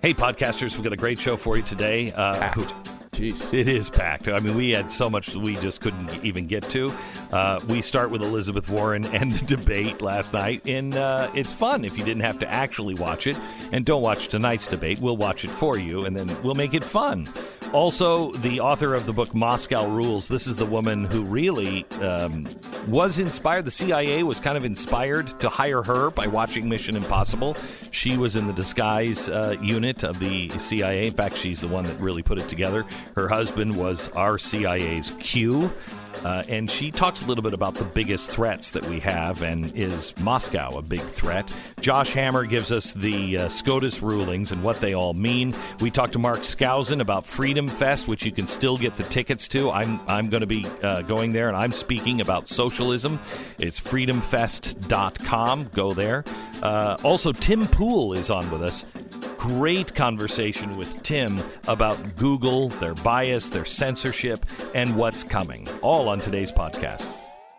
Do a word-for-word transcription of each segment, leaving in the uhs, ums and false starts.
Hey, podcasters, we've got a great show for you today. Uh, Packed. Jeez. It is packed. I mean, we had so much we just couldn't even get to. Uh, we start with Elizabeth Warren and the debate last night, and uh, it's fun if you didn't have to actually watch it. And don't watch tonight's debate. We'll watch it for you, and then we'll make it fun. Also, the author of the book Moscow Rules, this is the woman who really um, was inspired. The C I A was kind of inspired to hire her by watching Mission Impossible. She was in the disguise uh, unit of the C I A. In fact, she's the one that really put it together. Her husband was our C I A's Q. Uh, and she talks a little bit about the biggest threats that we have, and is Moscow a big threat? Josh Hammer gives us the uh, SCOTUS rulings and what they all mean. We talked to Mark Skousen about Freedom Fest, which you can still get the tickets to. I'm I'm going to be uh, going there, and I'm speaking about socialism. It's freedom fest dot com. Go there. Uh, also, Tim Pool is on with us. Great conversation with Tim about Google, their bias, their censorship, and what's coming. All on today's podcast.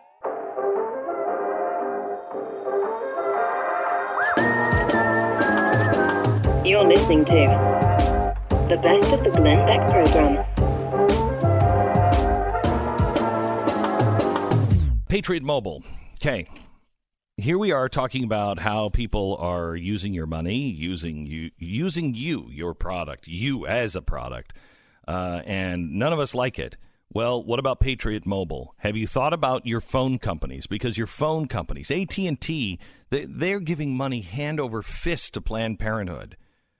You're listening to the best of the Glenn Beck program. Patriot Mobile. Okay. Here we are talking about how people are using your money, using you, using you, your product, you as a product, uh, and none of us like it. Well, what about Patriot Mobile? Have you thought about your phone companies? Because your phone companies, A T and T, they, they're giving money hand over fist to Planned Parenthood.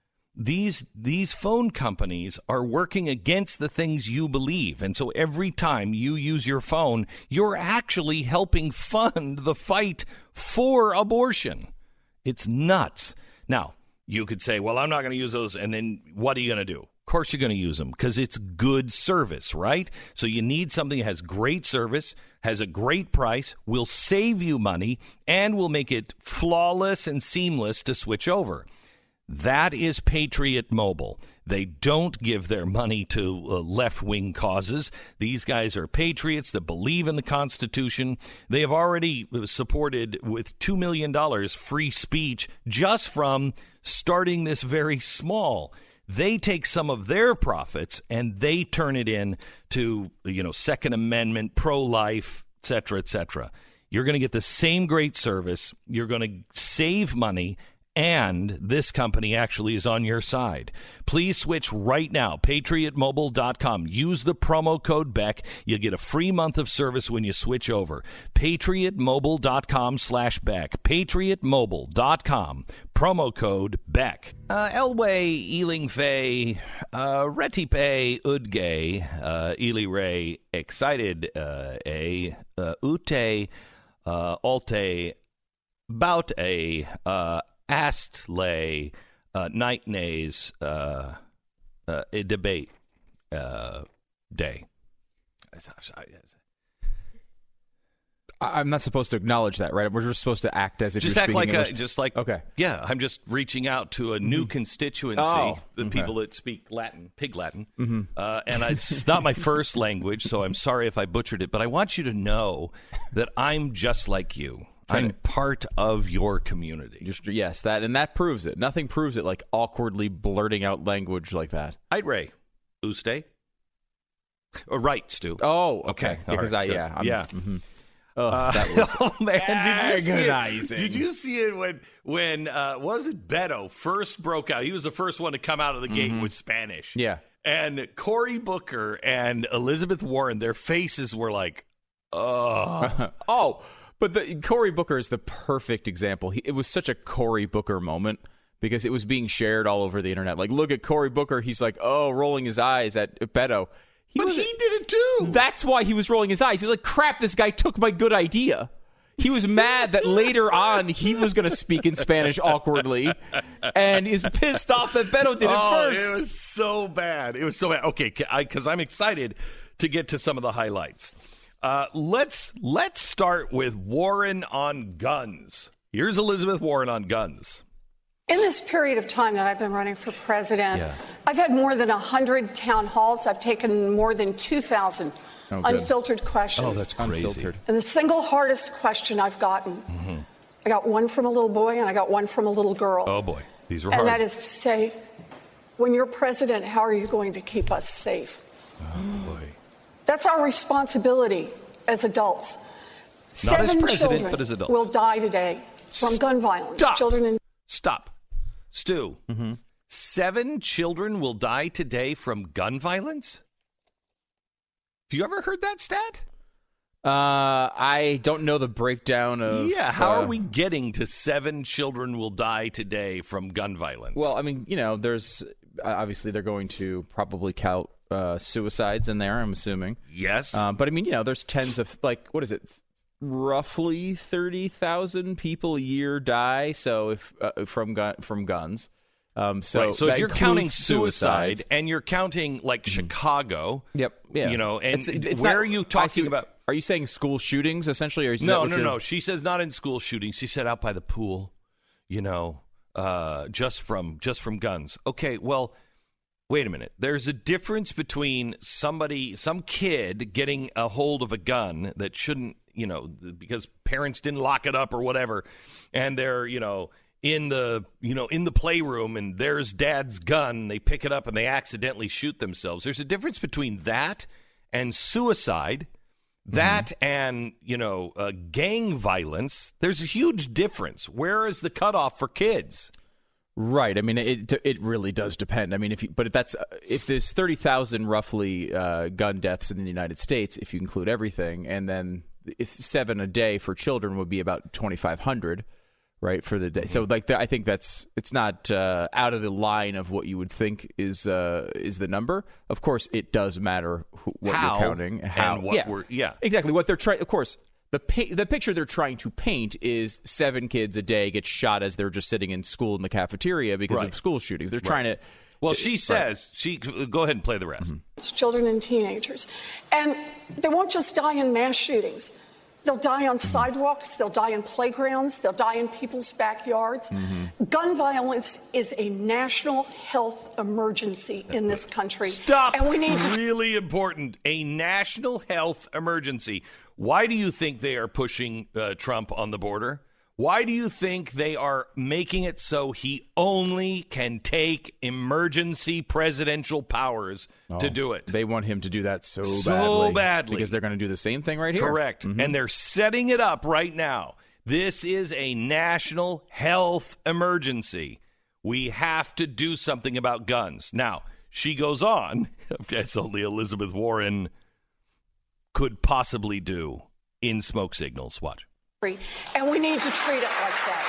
These these phone companies are working against the things you believe. And so every time you use your phone, you're actually helping fund the fight for abortion. It's nuts. Now, you could say, well, I'm not going to use those. And then what are you going to do? Of course you're going to use them because it's good service, right? So you need something that has great service, has a great price, will save you money, and will make it flawless and seamless to switch over. That is Patriot Mobile. They don't give their money to uh, left-wing causes. These guys are patriots that believe in the Constitution. They have already supported with two million dollars free speech just from starting this very small. They take some of their profits and they turn it in to, you know, Second Amendment, pro-life, et cetera, et cetera. You're going to get the same great service. You're going to save money. And this company actually is on your side. Please switch right now, patriot mobile dot com. Use the promo code Beck. You'll get a free month of service when you switch over. patriot mobile dot com slash Beck. patriot mobile dot com. Promo code Beck. Uh, Elway, Ealing Fay, uh, Retipe, Udgay, uh, Ely Ray, Excited, uh, A, uh, Ute, uh, Alte, Bout A, uh, Astley, uh, Night Nays, uh, uh, a debate uh, day. I'm not supposed to acknowledge that, right? We're just supposed to act as if just you're act speaking like English. a, just like okay. Yeah, I'm just reaching out to a new mm-hmm. constituency, oh, the okay. people that speak Latin, Pig Latin, mm-hmm. uh, and I, it's not my first language, so I'm sorry if I butchered it. But I want you to know that I'm just like you. I'm part of your community. Just, yes, that and that proves it. Nothing proves it like awkwardly blurting out language like that. I'd Ray, Uste, or right, Stu. Oh, okay. okay. Because right. I yeah I'm, yeah. Mm-hmm. Oh, uh, that was oh man, did you see agonizing. it? Did you see it when when uh, what was it Beto first broke out? He was the first one to come out of the gate mm-hmm. with Spanish. Yeah, and Cory Booker and Elizabeth Warren, their faces were like, oh, oh. But the, Cory Booker is the perfect example. He, it was such a Cory Booker moment because it was being shared all over the internet. Like, look at Cory Booker. He's like, oh, rolling his eyes at Beto. He but was, he did it too. That's why he was rolling his eyes. He was like, crap, this guy took my good idea. He was mad that later on he was going to speak in Spanish awkwardly and is pissed off that Beto did it oh, first. It was so bad. It was so bad. Okay, because I'm excited to get to some of the highlights. Uh, let's let's start with Warren on guns. Here's Elizabeth Warren on guns. In this period of time that I've been running for president, yeah. I've had more than one hundred town halls. I've taken more than two thousand oh, unfiltered questions. Oh, that's crazy. Unfiltered. And the single hardest question I've gotten, mm-hmm. I got one from a little boy and I got one from a little girl. Oh, boy. These were and hard. And that is to say, When you're president, how are you going to keep us safe? Oh, boy. That's our responsibility as adults. Not as Seven president, children but as adults. will die today from gun violence. Stop. Children in- Stop. Stu, Mm-hmm. seven children will die today from gun violence? Have you ever heard that stat? Uh, I don't know the breakdown of. Yeah, how uh, are we getting to seven children will die today from gun violence? Well, I mean, you know, there's obviously they're going to probably count uh, suicides in there, I'm assuming. yes. Um, but I mean, you know, there's tens of, like, what is it? Roughly thirty thousand people a year die. So if uh, from gun from guns. Um, so right. So that if you're counting includes suicide suicides. and you're counting like Chicago, Yep. Yeah. you know, and It's- it's where not- are you I talking see- about? Are you saying school shootings essentially? Or is that No, what no, you're- no. She says not in school shootings. She said out by the pool, you know, uh, just from just from guns. Okay, well, wait a minute. There's a difference between somebody, some kid getting a hold of a gun that shouldn't, you know, because parents didn't lock it up or whatever, and they're, you know, in the, you know, in the playroom, and there's dad's gun. They pick it up and they accidentally shoot themselves. There's a difference between that and suicide. That mm-hmm. and, you know, uh, gang violence, there's a huge difference. Where is the cutoff for kids? Right. I mean, it it really does depend. I mean, if you, but if that's if there's thirty thousand roughly uh, gun deaths in the United States, if you include everything, and then if seven a day for children would be about twenty-five hundred. Right, for the day. So, like, the, I think that's it's not uh, out of the line of what you would think is uh, is the number. Of course, it does matter who, what How you're counting, how, and what yeah, we're yeah, exactly what they're trying. Of course, the pa- the picture they're trying to paint is seven kids a day get shot as they're just sitting in school in the cafeteria because right. of school shootings. They're right. trying to. Well, to, she says right. she go ahead and play the rest. Mm-hmm. children and teenagers. And they won't just die in mass shootings. They'll die on sidewalks, they'll die in playgrounds, they'll die in people's backyards. Mm-hmm. Gun violence is a national health emergency in this country. Stop. And we need to- really important. A national health emergency. Why do you think they are pushing uh, Trump on the border? Why do you think they are making it so he only can take emergency presidential powers oh, to do it? They want him to do that so, So badly. badly. Because they're going to do the same thing right here. Correct. Mm-hmm. And they're setting it up right now. This is a national health emergency. We have to do something about guns. Now, she goes on, as only Elizabeth Warren could possibly do in smoke signals. Watch. And we need to treat it like that.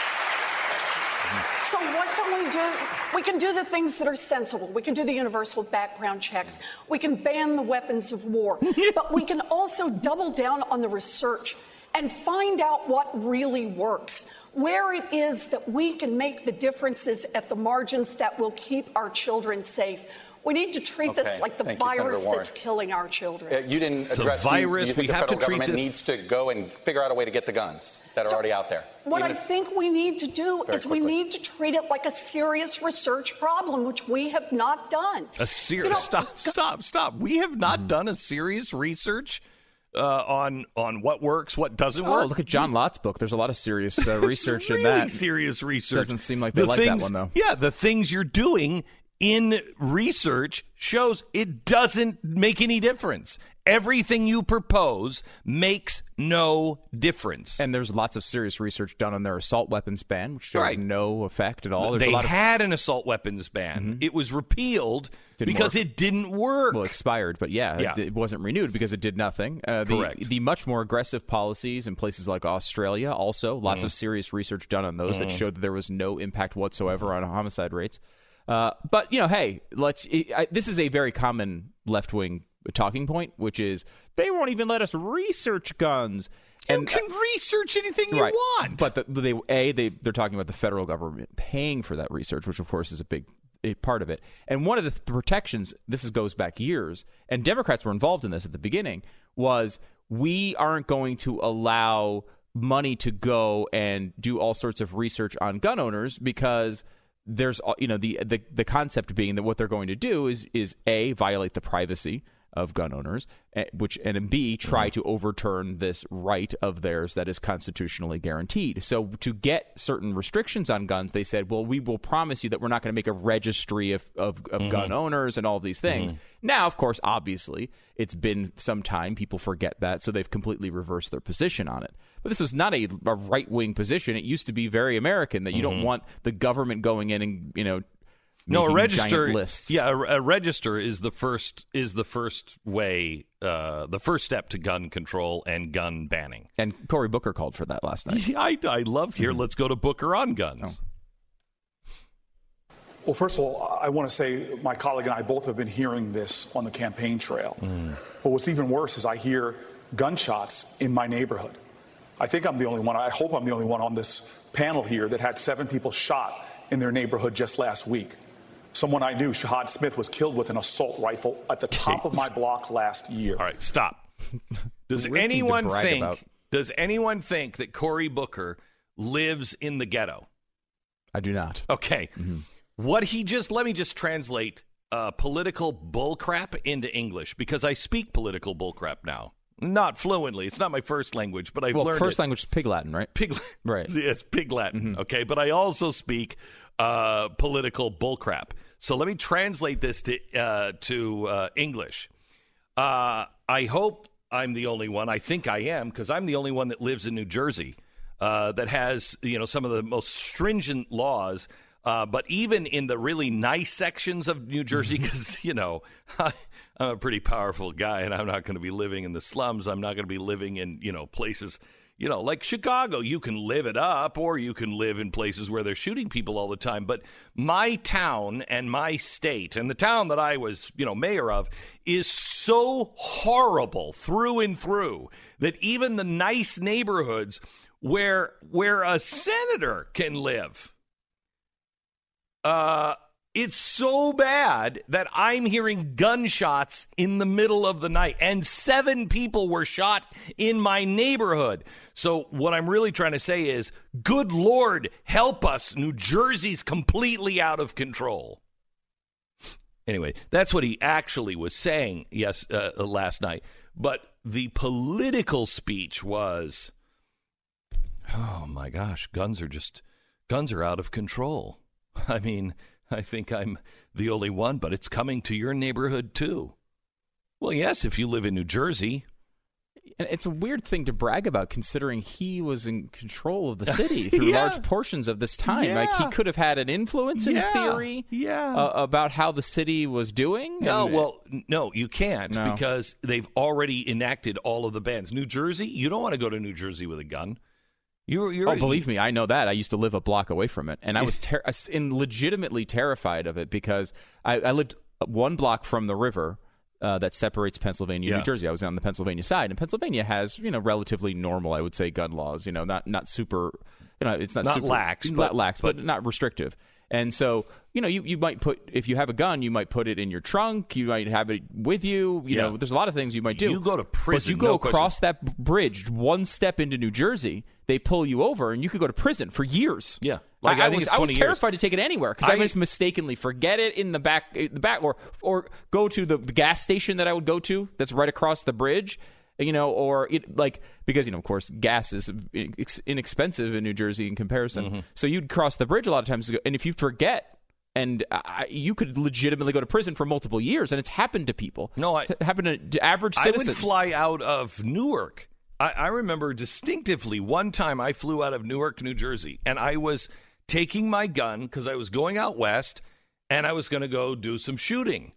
So what can we do? We can do the things that are sensible. We can do the universal background checks. We can ban the weapons of war. But we can also double down on the research and find out what really works, where it is that we can make the differences at the margins that will keep our children safe. We need to treat okay. this like the Thank you, virus Senator that's killing our children. Uh, you didn't So address virus, do you, you think we the have to federal treat government this- needs to go and figure out a way to get the guns that are So already out there. What Even I if- think we need to do Very is we quickly. need to treat it like a serious research problem, which we have not done. A serious You know, stop, stop, stop. We have not done a serious research uh, on on what works, what doesn't Oh, work. look at John Lott's book. There's a lot of serious uh, research really in that. serious research. Doesn't seem like they The like that things- one, though. Yeah, the things you're doing in research shows it doesn't make any difference. Everything you propose makes no difference. And there's lots of serious research done on their assault weapons ban, which showed Right. no effect at all. There's they a lot of had an assault weapons ban. Mm-hmm. It was repealed Didn't because work. it didn't work. well expired, but yeah, Yeah. It, it wasn't renewed because it did nothing. Uh, the, Correct. The much more aggressive policies in places like Australia, also lots Mm-hmm. of serious research done on those that showed that there was no impact whatsoever on homicide rates. Uh, but you know, hey, let's. I, this is a very common left wing talking point, which is they won't even let us research guns. you can research anything you right. want. But the, they a they they're talking about the federal government paying for that research, which of course is a big a part of it. And one of the protections, this is, goes back years, and Democrats were involved in this at the beginning, was we aren't going to allow money to go and do all sorts of research on gun owners because there's, you know, the the the concept being that what they're going to do is is a violate the privacy of gun owners, which and B, try to overturn this right of theirs that is constitutionally guaranteed. So to get certain restrictions on guns, they said, well, we will promise you that we're not going to make a registry of, of, of mm-hmm. gun owners and all of these things. Mm-hmm. Now, of course, obviously, it's been some time. People forget that, so they've completely reversed their position on it. But this was not a, a right-wing position. It used to be very American, that you mm-hmm. don't want the government going in and, you know, no, a register. Lists. Yeah, a, a register is the first is the first way, uh, the first step to gun control and gun banning. And Cory Booker called for that last night. I, I love here. Mm-hmm. Let's go to Booker on guns. Oh. Well, first of all, I want to say my colleague and I both have been hearing this on the campaign trail. Mm. But what's even worse is I hear gunshots in my neighborhood. I think I'm the only one. I hope I'm the only one on this panel here that had seven people shot in their neighborhood just last week. Someone I knew, Shahad Smith, was killed with an assault rifle at the top of my block last year. All right, stop. Does anyone think? About. Does anyone think that Cory Booker lives in the ghetto? I do not. Okay. Mm-hmm. What he just let me just translate uh, political bullcrap into English, because I speak political bullcrap now. Not fluently. It's not my first language, but I've well, learned first it. language is Pig Latin, right? Pig, right. Yes, Pig Latin. Mm-hmm. Okay, but I also speak uh, political bullcrap. So let me translate this to uh, to uh, English. Uh, I hope I'm the only one. I think I am, because I'm the only one that lives in New Jersey uh, that has, you know, some of the most stringent laws. Uh, but even in the really nice sections of New Jersey, because, you know, I, I'm a pretty powerful guy, and I'm not going to be living in the slums. I'm not going to be living in, you know, places, you know, like Chicago. You can live it up, or you can live in places where they're shooting people all the time. But my town and my state, and the town that I was, you know, mayor of, is so horrible through and through that even the nice neighborhoods where where a senator can live, Uh, it's so bad that I'm hearing gunshots in the middle of the night, and seven people were shot in my neighborhood. So what I'm really trying to say is, good Lord, help us. New Jersey's completely out of control. Anyway, that's what he actually was saying yes uh, last night. But the political speech was, oh my gosh, guns are just, guns are out of control. I mean, I think I'm the only one, but it's coming to your neighborhood, too. Well, yes, if you live in New Jersey. And it's a weird thing to brag about, considering he was in control of the city through yeah. large portions of this time. Yeah. Like, he could have had an influence in yeah. theory yeah. uh, about how the city was doing. No, and, well, no, you can't no. because they've already enacted all of the bans. New Jersey, you don't want to go to New Jersey with a gun. You're, you're, oh, believe me, I know that. I used to live a block away from it, and I was ter- in legitimately terrified of it because I, I lived one block from the river uh, that separates Pennsylvania and yeah. New Jersey. I was on the Pennsylvania side, and Pennsylvania has, you know, relatively normal, I would say, gun laws. You know, not not super, you know, it's not, not super lax, not but, lax, but, but not restrictive. And so, you know, you, you might put, if you have a gun, you might put it in your trunk. You might have it with you. You yeah. know, there's a lot of things you might do. You go to prison. But you go no across question. that bridge one step into New Jersey, they pull you over, and you could go to prison for years. Yeah. Like, I, I, I think was, it's I was twenty terrified years. to take it anywhere because I, I just mistakenly forget it in the back, the back, or or go to the, the gas station that I would go to that's right across the bridge. You know, or it, like, because, you know, of course, gas is inexpensive in New Jersey in comparison. Mm-hmm. So you'd cross the bridge a lot of times, and if you forget, and I, you could legitimately go to prison for multiple years, and it's happened to people. No, I, it's happened to, to average citizens. I would fly out of Newark. I, I remember distinctively one time I flew out of Newark, New Jersey, and I was taking my gun because I was going out west, and I was going to go do some shooting.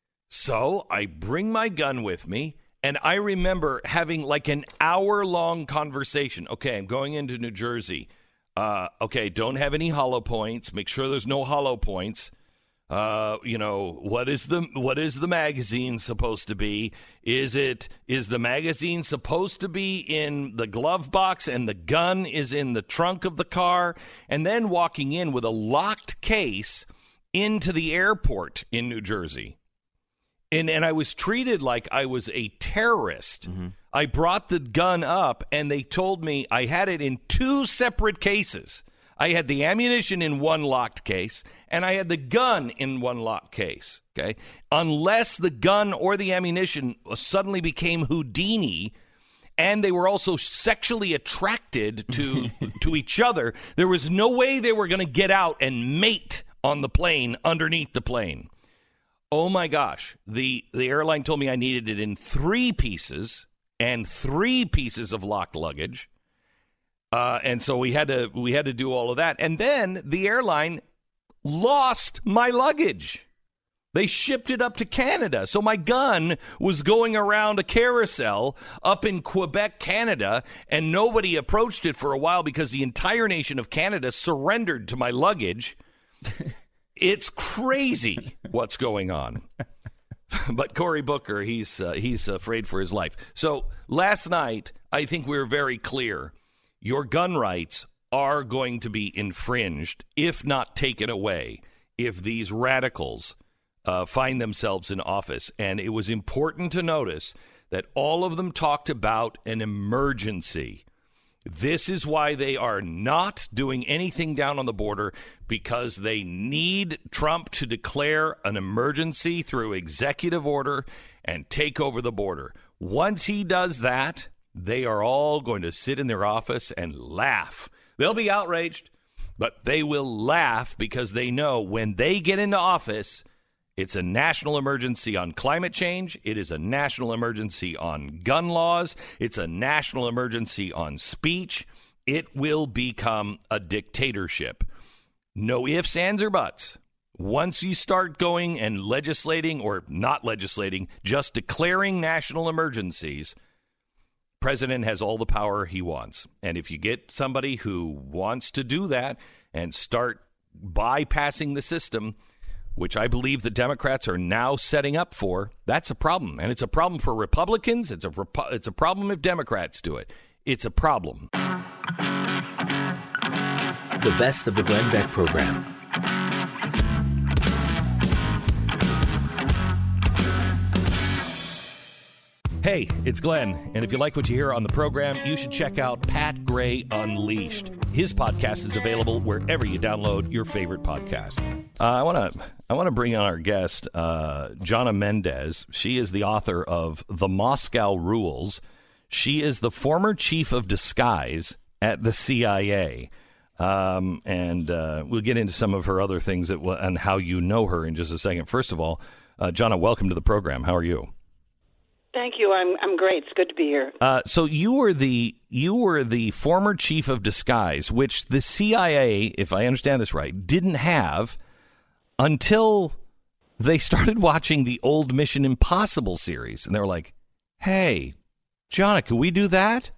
So I bring my gun with me. And I remember having like an hour-long conversation. Okay, I'm going into New Jersey. Uh, okay, don't have any hollow points. Make sure there's no hollow points. Uh, you know, what is the what is the magazine supposed to be? Is it is the magazine supposed to be in the glove box and the gun is in the trunk of the car? And then walking in with a locked case into the airport in New Jersey. And and I was treated like I was a terrorist. Mm-hmm. I brought the gun up, and they told me I had it in two separate cases. I had the ammunition in one locked case, and I had the gun in one locked case, okay? Unless the gun or the ammunition suddenly became Houdini, and they were also sexually attracted to to each other, there was no way they were going to get out and mate on the plane, underneath the plane. Oh, my gosh. The, the airline told me I needed it in three pieces and three pieces of locked luggage. Uh, and so we had to we had to do all of that. And then the airline lost my luggage. They shipped it up to Canada. So my gun was going around a carousel up in Quebec, Canada, and nobody approached it for a while because the entire nation of Canada surrendered to my luggage. It's crazy what's going on. But Cory Booker, he's uh, he's afraid for his life. So last night, I think we were very clear. Your gun rights are going to be infringed, if not taken away, if these radicals uh, find themselves in office. And it was important to notice that all of them talked about an emergency. This is why they are not doing anything down on the border, because they need Trump to declare an emergency through executive order and take over the border. Once he does that, they are all going to sit in their office and laugh. They'll be outraged, but they will laugh because they know when they get into office, it's a national emergency on climate change. It is a national emergency on gun laws. It's a national emergency on speech. It will become a dictatorship. No ifs, ands, or buts. Once you start going and legislating, or not legislating, just declaring national emergencies, president has all the power he wants. And if you get somebody who wants to do that and start bypassing the system, which I believe the Democrats are now setting up for, that's a problem. And it's a problem for Republicans. It's a Repu- it's a problem if Democrats do it. It's a problem. The best of the Glenn Beck program. Hey, it's Glenn, and if you like what you hear on the program, you should check out Pat Gray Unleashed. His podcast is available wherever you download your favorite podcast. Uh, I want to I want to bring on our guest, uh, Jana Mendez. She is the author of The Moscow Rules. She is the former chief of disguise at the C I A. Um, and uh, we'll get into some of her other things that w- and how you know her in just a second. First of all, uh, Jana, welcome to the program. How are you? Thank you. I'm I'm great. It's good to be here. Uh, so you were the you were the former chief of disguise, which the C I A, if I understand this right, didn't have until they started watching the old Mission Impossible series, and they were like, "Hey, Jana, can we do that?"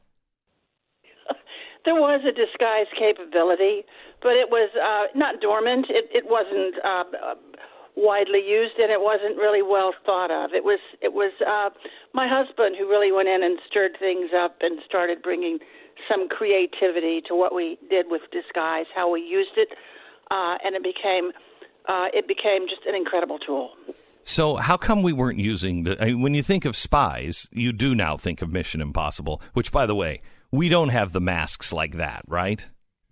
There was a disguise capability, but it was uh, not dormant. It it wasn't uh, widely used, and it wasn't really well thought of. It was it was uh, my husband who really went in and stirred things up and started bringing some creativity to what we did with disguise, how we used it, uh, and it became uh, it became just an incredible tool. So how come we weren't using the? I mean, when you think of spies, you do now think of Mission Impossible, which, by the way, we don't have the masks like that, right?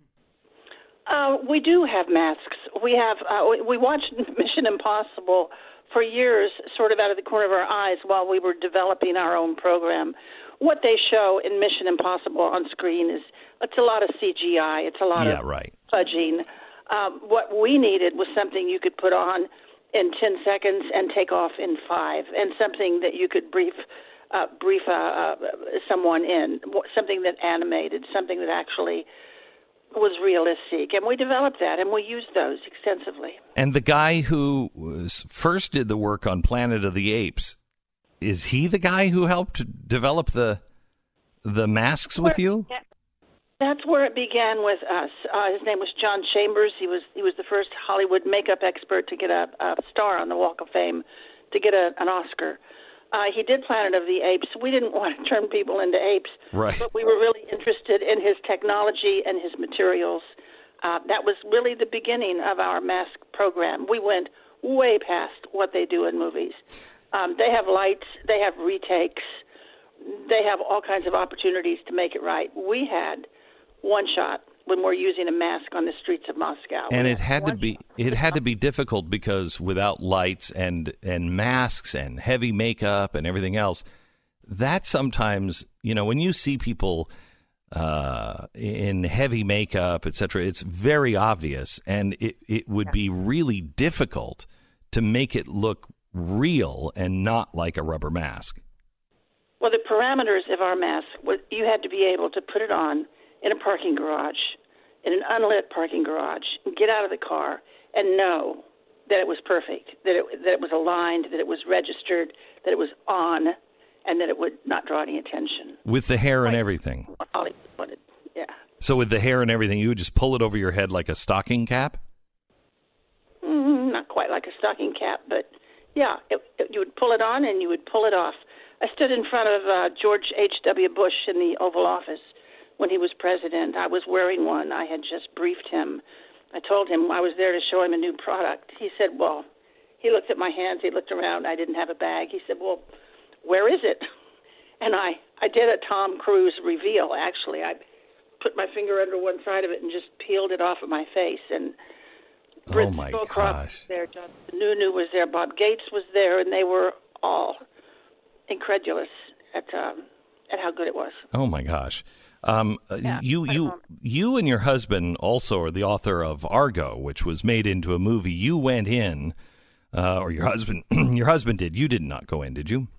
Uh, we do have masks. We have. Uh, we, we watched Mission Impossible for years, sort of out of the corner of our eyes, while we were developing our own program. What they show in Mission Impossible on screen is it's a lot of C G I. It's a lot yeah, of right. fudging. Um, what we needed was something you could put on in ten seconds and take off in five, and something that you could brief uh, brief uh, uh, someone in, something that animated, something that actually was realistic, and we developed that, and we used those extensively. And the guy who was first did the work on Planet of the Apes, is he the guy who helped develop the the masks with you? Yeah, that's where it began with us. Uh, his name was John Chambers. He was he was the first Hollywood makeup expert to get a, a star on the Walk of Fame, to get a, an Oscar. Uh, he did Planet of the Apes. We didn't want to turn people into apes, right. But we were really interested in his technology and his materials. Uh, that was really the beginning of our mask program. We went way past what they do in movies. Um, they have lights. They have retakes. They have all kinds of opportunities to make it right. We had one shot, when we're using a mask on the streets of Moscow. And We it had to one- be it had to be difficult because without lights and and masks and heavy makeup and everything else, that sometimes, you know, when you see people uh, in heavy makeup, et cetera, it's very obvious, and it, it would be really difficult to make it look real and not like a rubber mask. Well, the parameters of our mask, was you had to be able to put it on in a parking garage, in an unlit parking garage, and get out of the car and know that it was perfect, that it, that it was aligned, that it was registered, that it was on, and that it would not draw any attention. With the hair and everything. What Hollywood wanted, yeah. So with the hair and everything, you would just pull it over your head like a stocking cap? Mm, not quite like a stocking cap, but yeah, it, it, you would pull it on and you would pull it off. I stood in front of uh, George H W. Bush in the Oval Office when he was president. I was wearing one. I had just briefed him. I told him I was there to show him a new product. He said, well, he looked at my hands. He looked around. I didn't have a bag. He said, well, where is it? And I, I did a Tom Cruise reveal, actually. I put my finger under one side of it and just peeled it off of my face. And Britt Oh, my Scowcroft gosh. was there, John Sununu was there, Bob Gates was there, and they were all incredulous at um, at how good it was. Oh, my gosh. Um, uh, Yeah, you put it you on. you and your husband also are the author of Argo, which was made into a movie. You went in, uh, or your husband your husband did. You did not go in, did you?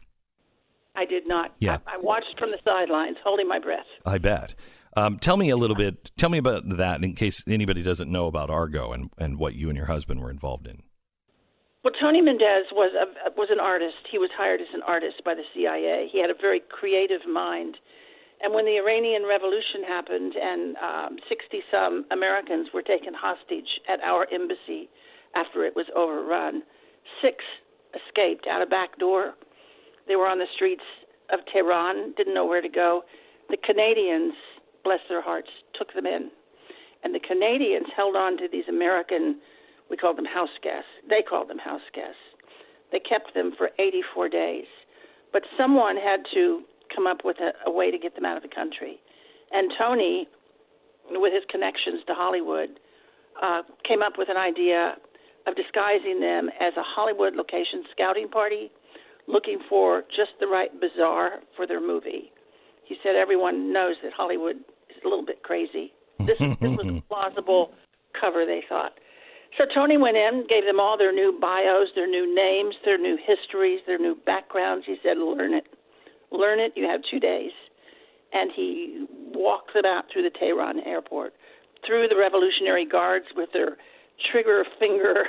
I did not. Yeah. I, I watched from the sidelines, holding my breath. I bet. Um, tell me a little bit. Tell me about that, in case anybody doesn't know about Argo and, and what you and your husband were involved in. Well, Tony Mendez was a, was an artist. He was hired as an artist by the C I A. He had a very creative mind. And when the Iranian Revolution happened and um, sixty-some Americans were taken hostage at our embassy after it was overrun, six escaped out a back door. They were on the streets of Tehran, didn't know where to go. The Canadians, bless their hearts, took them in. And the Canadians held on to these American, we called them house guests. They called them house guests. They kept them for eighty-four days. But someone had to come up with a, a way to get them out of the country. And Tony, with his connections to Hollywood, uh, came up with an idea of disguising them as a Hollywood location scouting party, looking for just the right bazaar for their movie. He said everyone knows that Hollywood is a little bit crazy. This, this was a plausible cover, they thought. So Tony went in, gave them all their new bios, their new names, their new histories, their new backgrounds. He said, learn it. Learn it. You have two days. And he walked them out through the Tehran airport, through the Revolutionary Guards with their trigger finger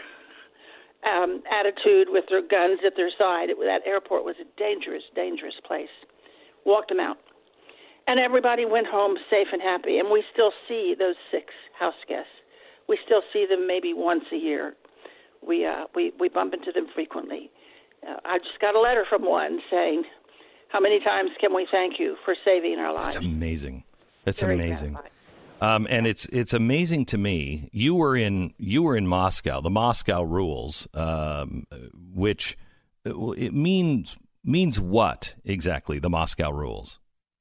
um, attitude, with their guns at their side. It, that airport was a dangerous, dangerous place. Walked them out. And everybody went home safe and happy. And we still see those six house guests. We still see them maybe once a year. We uh, we, we bump into them frequently. Uh, I just got a letter from one saying, how many times can we thank you for saving our lives? It's amazing. It's Very amazing. gratifying. Um, and it's it's amazing to me. You were in you were in Moscow, the Moscow Rules, um, which it means means what exactly? The Moscow Rules.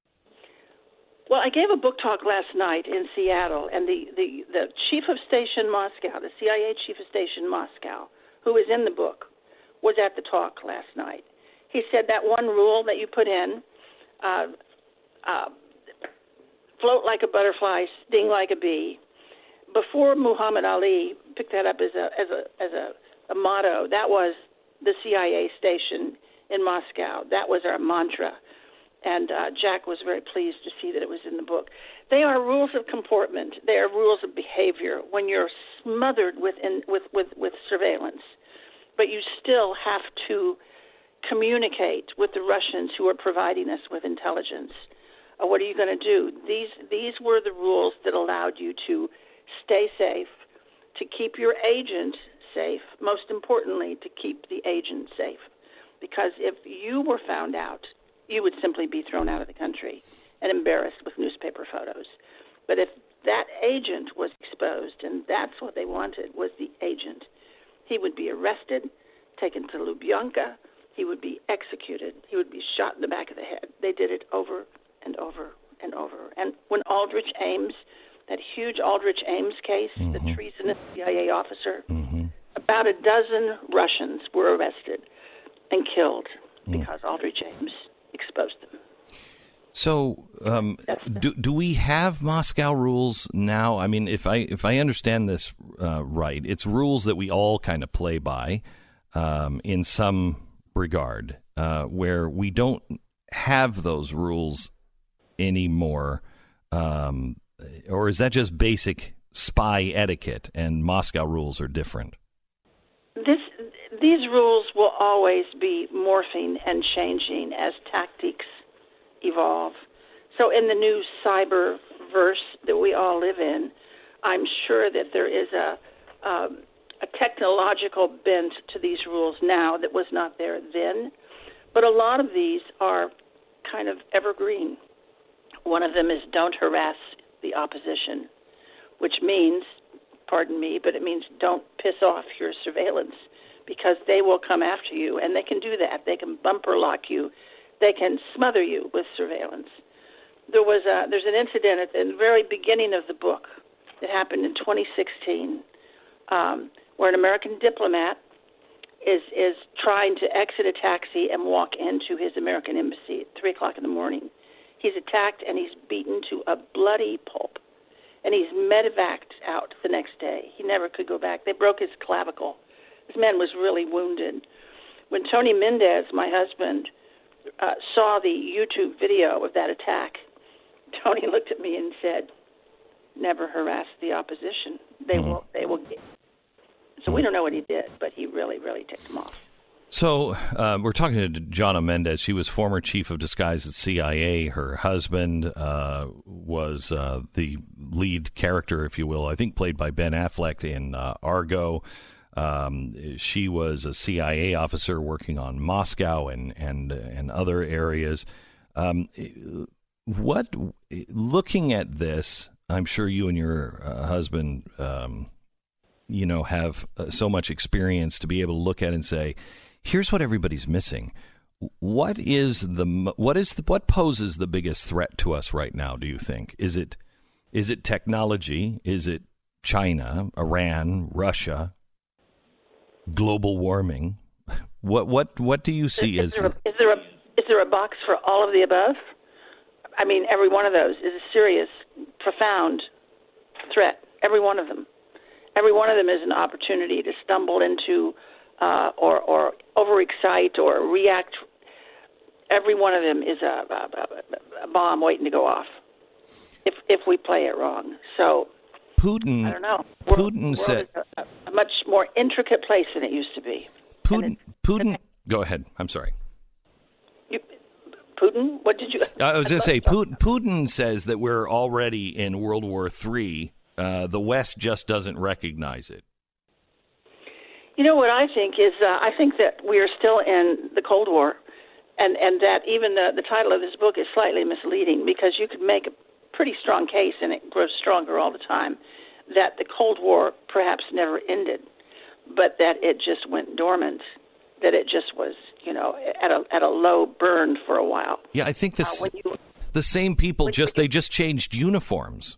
Well, I gave a book talk last night in Seattle, and the, the, the chief of station Moscow, the C I A chief of station Moscow, who is in the book, was at the talk last night. He said that one rule that you put in, uh, uh, float like a butterfly, sting like a bee. Before Muhammad Ali picked that up as a as a as a, a motto, that was the C I A station in Moscow. That was our mantra. And uh, Jack was very pleased to see that it was in the book. They are rules of comportment. They are rules of behavior when you're smothered with, in, with, with, with surveillance. But you still have to communicate with the Russians who are providing us with intelligence. Uh, what are you going to do? These, these were the rules that allowed you to stay safe, to keep your agent safe, most importantly, to keep the agent safe. Because if you were found out, you would simply be thrown out of the country and embarrassed with newspaper photos. But if that agent was exposed, and that's what they wanted, was the agent, he would be arrested, taken to Lubyanka, he would be executed, he would be shot in the back of the head. They did it over and over and over. And when Aldrich Ames that huge Aldrich Ames case, mm-hmm. the treasonous C I A officer, mm-hmm. about a dozen Russians were arrested and killed mm. because Aldrich Ames exposed them. So, um, do do we have Moscow rules now? I mean, if I if I understand this uh, right, it's rules that we all kind of play by um, in some regard, uh, where we don't have those rules anymore, um, or is that just basic spy etiquette and Moscow rules are different? This these rules will always be morphing and changing as tactics evolve. So in the new cyber verse that we all live in, I'm sure that there is a um, a technological bent to these rules now that was not there then. But a lot of these are kind of evergreen. One of them is don't harass the opposition, which means, pardon me, but it means don't piss off your surveillance, because they will come after you, and they can do that. They can bumper lock you. They can smother you with surveillance. There was a, there's an incident at the very beginning of the book that happened in twenty sixteen, um, where an American diplomat is is trying to exit a taxi and walk into his American embassy at three o'clock in the morning. He's attacked and he's beaten to a bloody pulp, and he's medevaced out the next day. He never could go back. They broke his clavicle. This man was really wounded. When Tony Mendez, my husband, uh, saw the YouTube video of that attack, Tony looked at me and said, "Never harass the opposition. They mm-hmm. will. They will get." So we don't know what he did, but he really, really ticked him off. So uh, we're talking to Jonna Mendez. She was former chief of disguise at C I A. Her husband uh, was uh, the lead character, if you will, I think played by Ben Affleck in uh, Argo. Um, she was a C I A officer working on Moscow and and and other areas. Um, what, looking at this, I'm sure you and your uh, husband, um, you know, have uh, so much experience to be able to look at and say, here's what everybody's missing. What is the what is the, what poses the biggest threat to us right now? Do you think is it is it technology? Is it China, Iran, Russia? Global warming. What what what do you see is, as? Is there, a, is there a is there a box for all of the above? I mean, every one of those is a serious, profound threat. Every one of them. Every one of them is an opportunity to stumble into uh, or or overexcite or react. Every one of them is a, a, a bomb waiting to go off if if we play it wrong. So. Putin, I don't know. Putin world, said world is a, a much more intricate place than it used to be. Putin, Putin. Go ahead. I'm sorry. You, Putin. What did you? I was going to say Putin, Putin says that we're already in World War Three. Uh, the West just doesn't recognize it. You know what I think is uh, I think that we are still in the Cold War, and and that even the the title of this book is slightly misleading, because you could make a pretty strong case, and it grows stronger all the time, that the Cold War perhaps never ended, but that it just went dormant, that it just was, you know, at a at a low burn for a while. Yeah, I think this, uh, you, the same people just they just changed uniforms.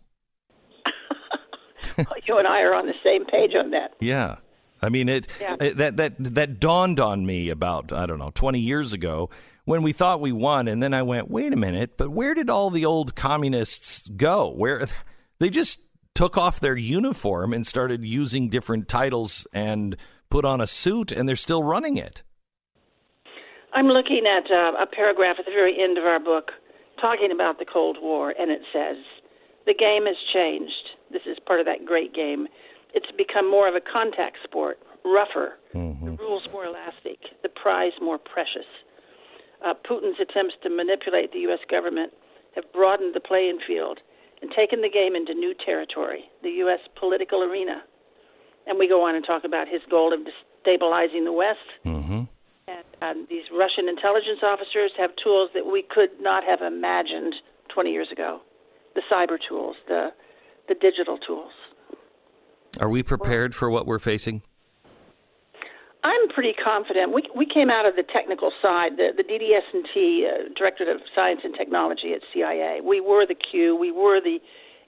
You and I are on the same page on that. Yeah. I mean, it, yeah. it that that that dawned on me about, I don't know, twenty years ago, when we thought we won, and then I went, wait a minute, but where did all the old communists go? Where they just took off their uniform and started using different titles and put on a suit, and they're still running it. I'm looking at uh, a paragraph at the very end of our book talking about the Cold War, and it says, the game has changed. This is part of that great game. It's become more of a contact sport, rougher, mm-hmm. the rules more elastic, the prize more precious. Uh, Putin's attempts to manipulate the U S government have broadened the playing field and taken the game into new territory, the U S political arena. And we go on and talk about his goal of destabilizing the West. Mm-hmm. And uh, these Russian intelligence officers have tools that we could not have imagined twenty years ago, the cyber tools, the the digital tools. Are we prepared for what we're facing? I'm pretty confident. We we came out of the technical side, the, the D D S and T, uh, Directorate of Science and Technology at C I A. We were the Q. We were the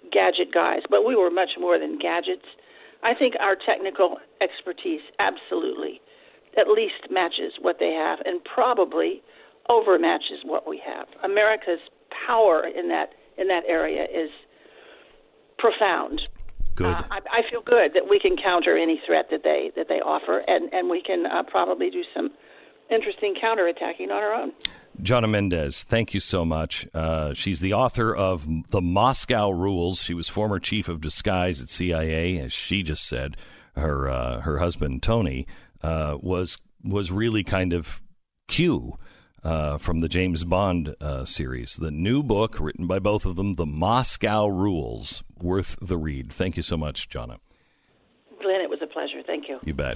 gadget guys, but we were much more than gadgets. I think our technical expertise absolutely at least matches what they have and probably overmatches what we have. America's power in that in that area is profound. Good. Uh, I, I feel good that we can counter any threat that they that they offer, and, and we can uh, probably do some interesting counterattacking on our own. Jonna Mendez, thank you so much. Uh, she's the author of The Moscow Rules. She was former chief of disguise at C I A, as she just said. Her uh, her husband Tony uh, was was really kind of Q uh, from the James Bond uh, series. The new book written by both of them, The Moscow Rules, worth the read. Thank you so much, Jonna. Glenn, it was a pleasure. Thank you. You bet.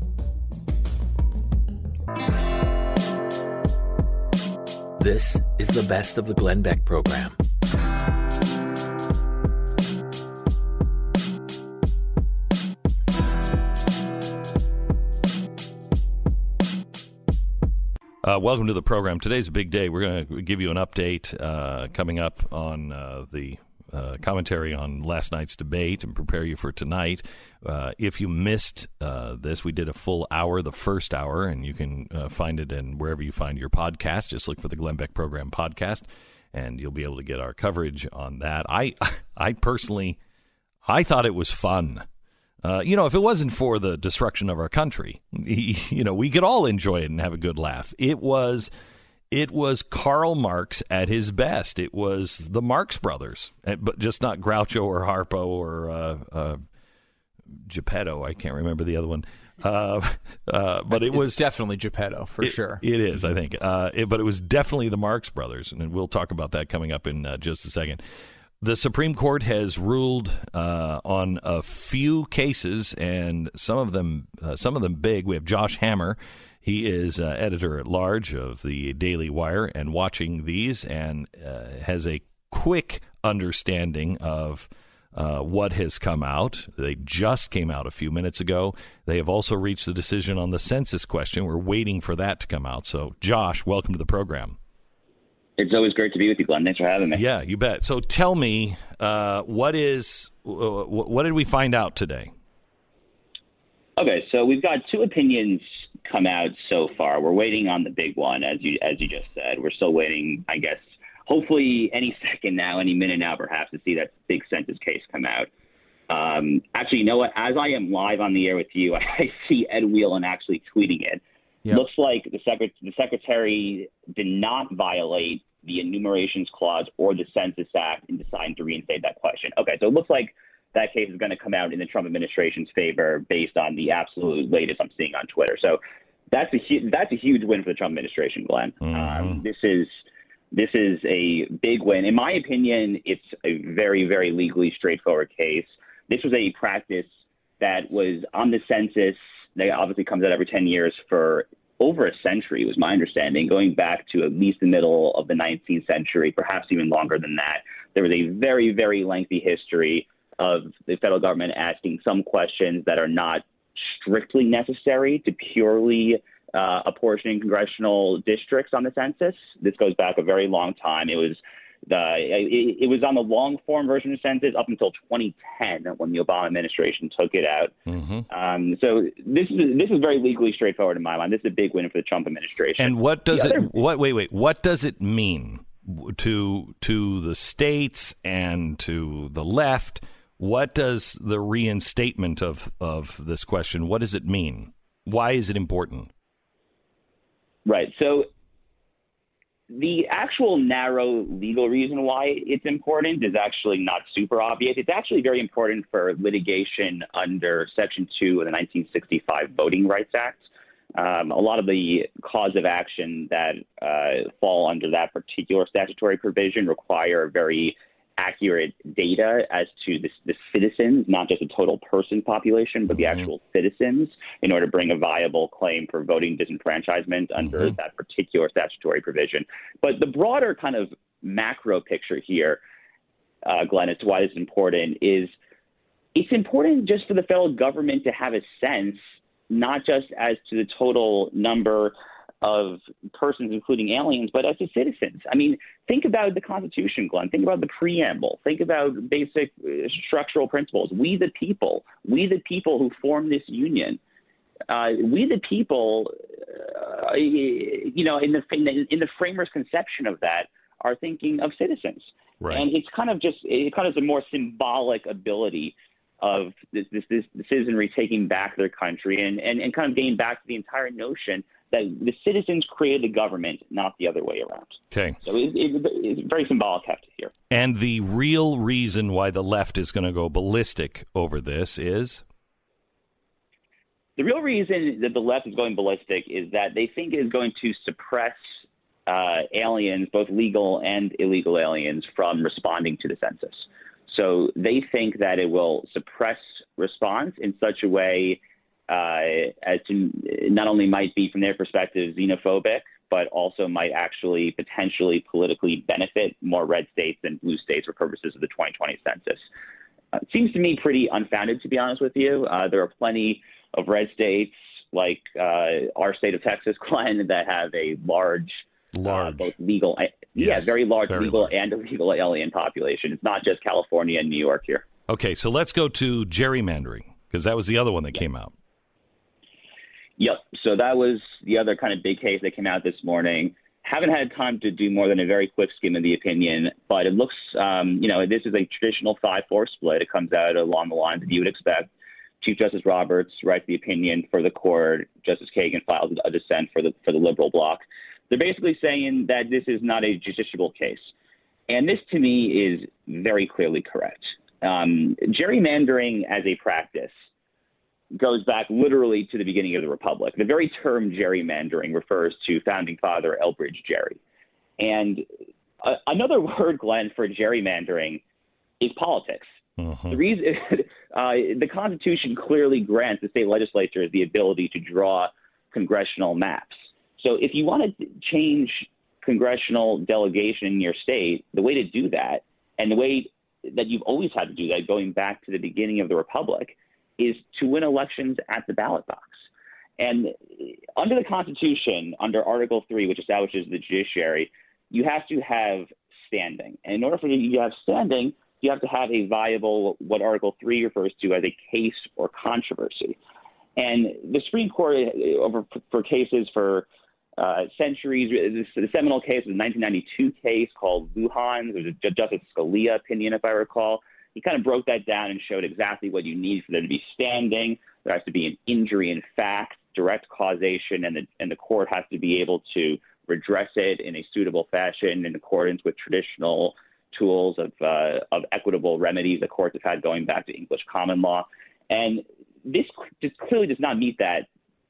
This is the best of the Glenn Beck program. Uh, welcome to the program. Today's a big day. We're going to give you an update uh, coming up on uh, the uh, commentary on last night's debate and prepare you for tonight. Uh, if you missed uh, this, we did a full hour, the first hour, and you can uh, find it in wherever you find your podcast. Just look for the Glenn Beck Program podcast, and you'll be able to get our coverage on that. I, I personally, I thought it was fun. Uh, you know, if it wasn't for the destruction of our country, you know, we could all enjoy it and have a good laugh. It was, it was Karl Marx at his best. It was the Marx Brothers, but just not Groucho or Harpo or uh, uh, Geppetto. I can't remember the other one. Uh, uh, but it it's was definitely Geppetto for it, sure. It is, I think. Uh, it, but it was definitely the Marx Brothers, and we'll talk about that coming up in uh, just a second. The Supreme Court has ruled uh, on a few cases, and some of them, uh, some of them big. We have Josh Hammer. He is uh, editor at large of the Daily Wire, and watching these, and uh, has a quick understanding of uh, what has come out. They just came out a few minutes ago. They have also reached the decision on the census question. We're waiting for that to come out. So, Josh, welcome to the program. It's always great to be with you, Glenn. Thanks for having me. Yeah, you bet. So tell me, uh, what is uh, what did we find out today? Okay, so we've got two opinions come out so far. We're waiting on the big one, as you as you just said. We're still waiting, I guess, hopefully any second now, any minute now, perhaps, to see that big census case come out. Um, actually, you know what? As I am live on the air with you, I see Ed Whelan actually tweeting it. Yep. Looks like the, secret- the secretary did not violate the Enumerations Clause or the Census Act in deciding to reinstate that question. Okay, so it looks like that case is going to come out in the Trump administration's favor based on the absolute latest I'm seeing on Twitter. So that's a hu- that's a huge win for the Trump administration, Glenn. Mm-hmm. Um, this is this is a big win. In my opinion, it's a very, very legally straightforward case. This was a practice that was on the census. That obviously comes out every ten years for over a century, was my understanding, going back to at least the middle of the nineteenth century, perhaps even longer than that. There was a very, very lengthy history of the federal government asking some questions that are not strictly necessary to purely uh, apportioning congressional districts on the census. This goes back a very long time. It was the it, it was on the long form version of the census up until twenty ten when the Obama administration took it out. Mm-hmm. Um, so this is this is very legally straightforward in my mind. This is a big win for the Trump administration. And what does the it? Other, what? Wait, wait. What does it mean to to the states and to the left? What does the reinstatement of of this question? What does it mean? Why is it important? Right. So the actual narrow legal reason why it's important is actually not super obvious. It's actually very important for litigation under Section two of the nineteen sixty-five Voting Rights Act. Um, a lot of the cause of action that uh, fall under that particular statutory provision require very accurate data as to the, the citizens, not just the total person population, but the actual citizens, in order to bring a viable claim for voting disenfranchisement under mm-hmm. that particular statutory provision. But the broader kind of macro picture here, uh, Glenn, as to why this is important, is it's important just for the federal government to have a sense, not just as to the total number of persons, including aliens, but as to citizens. I mean, think about the Constitution, Glenn. Think about the preamble. Think about basic uh, structural principles. We the people, we the people who form this union, uh, we the people, uh, you know, in the in the framers' conception of that are thinking of citizens. Right. And it's kind of just it kind of is a more symbolic ability of this, this, this citizenry taking back their country and, and, and kind of getting back to the entire notion that the citizens created the government, not the other way around. Okay. So it, it, it's very symbolic heft here. And the real reason why the left is going to go ballistic over this is? The real reason that the left is going ballistic is that they think it is going to suppress uh, aliens, both legal and illegal aliens, from responding to the census. So they think that it will suppress response in such a way uh, as to not only might be, from their perspective, xenophobic, but also might actually potentially politically benefit more red states than blue states for purposes of the twenty twenty census. Uh, it seems to me pretty unfounded, to be honest with you. Uh, there are plenty of red states like uh, our state of Texas, Glenn, that have a large, large. Uh, both legal, yes, yeah, very large very legal large. and illegal alien population. It's not just California and New York here. Okay, so let's go to gerrymandering, because that was the other one that yep. came out. Yep. So that was the other kind of big case that came out this morning. Haven't had time to do more than a very quick skim of the opinion, but it looks, um, you know, this is a traditional five four split. It comes out along the lines that you would expect. Chief Justice Roberts writes the opinion for the court. Justice Kagan files a dissent for the for the liberal bloc. They're basically saying that this is not a justiciable case. And this, to me, is very clearly correct. Um, gerrymandering as a practice goes back literally to the beginning of the Republic. The very term gerrymandering refers to founding father Elbridge Gerry. And uh, another word, Glenn, for gerrymandering is politics. Uh-huh. The reason uh, the Constitution clearly grants the state legislatures the ability to draw congressional maps. So if you want to change congressional delegation in your state, the way to do that, and the way that you've always had to do that going back to the beginning of the Republic, is to win elections at the ballot box. And under the Constitution, under Article three, which establishes the judiciary, you have to have standing. And in order for you to have standing, you have to have a viable, what Article three refers to as a case or controversy. And the Supreme Court, over for cases for uh, centuries, the seminal case was a nineteen ninety-two case called Lujan. It was a Justice Scalia opinion, if I recall. He kind of broke that down and showed exactly what you need for there to be standing. There has to be an injury in fact, direct causation, and the, and the court has to be able to redress it in a suitable fashion in accordance with traditional tools of uh, of equitable remedies the courts have had going back to English common law. And this just clearly does not meet that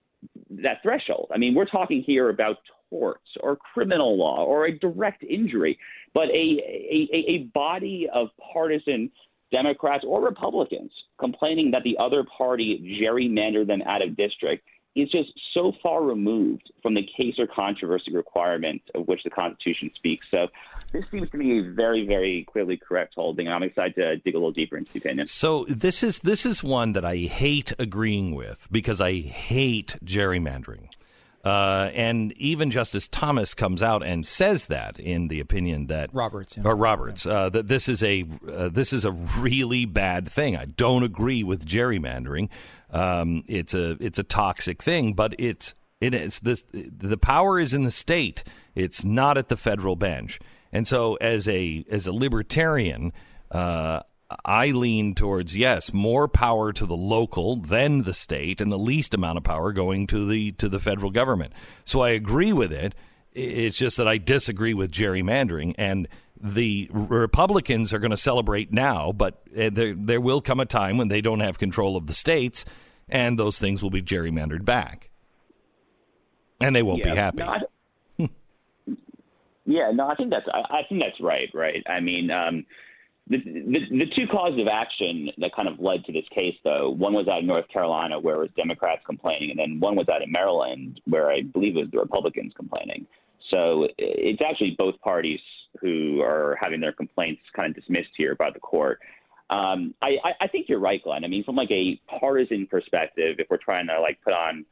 that threshold. I mean, we're talking here about torts or criminal law or a direct injury, but a a, a body of partisan Democrats or Republicans complaining that the other party gerrymandered them out of district is just so far removed from the case or controversy requirement of which the Constitution speaks. So this seems to me a very, very clearly correct holding, and I'm excited to dig a little deeper into the opinion. So this is this is one that I hate agreeing with because I hate gerrymandering. Uh, and even Justice Thomas comes out and says that in the opinion that Roberts, yeah. or Roberts, uh, that this is a uh, this is a really bad thing. I don't agree with gerrymandering. Um, it's a it's a toxic thing, but it's it is this the power is in the state. It's not at the federal bench. And so, as a as a libertarian, uh, I lean towards, yes, more power to the local than the state, and the least amount of power going to the to the federal government. So I agree with it. It's just that I disagree with gerrymandering, and the Republicans are going to celebrate now, but there there will come a time when they don't have control of the states, and those things will be gerrymandered back, and they won't yeah, be happy. No, I, yeah, no, I think that's I, I think that's right. Right. I mean. Um, The, the, the two causes of action that kind of led to this case, though, one was out of North Carolina where it was Democrats complaining, and then one was out of Maryland where I believe it was the Republicans complaining. So it's actually both parties who are having their complaints kind of dismissed here by the court. Um, I, I think you're right, Glenn. I mean, from like a partisan perspective, if we're trying to like put on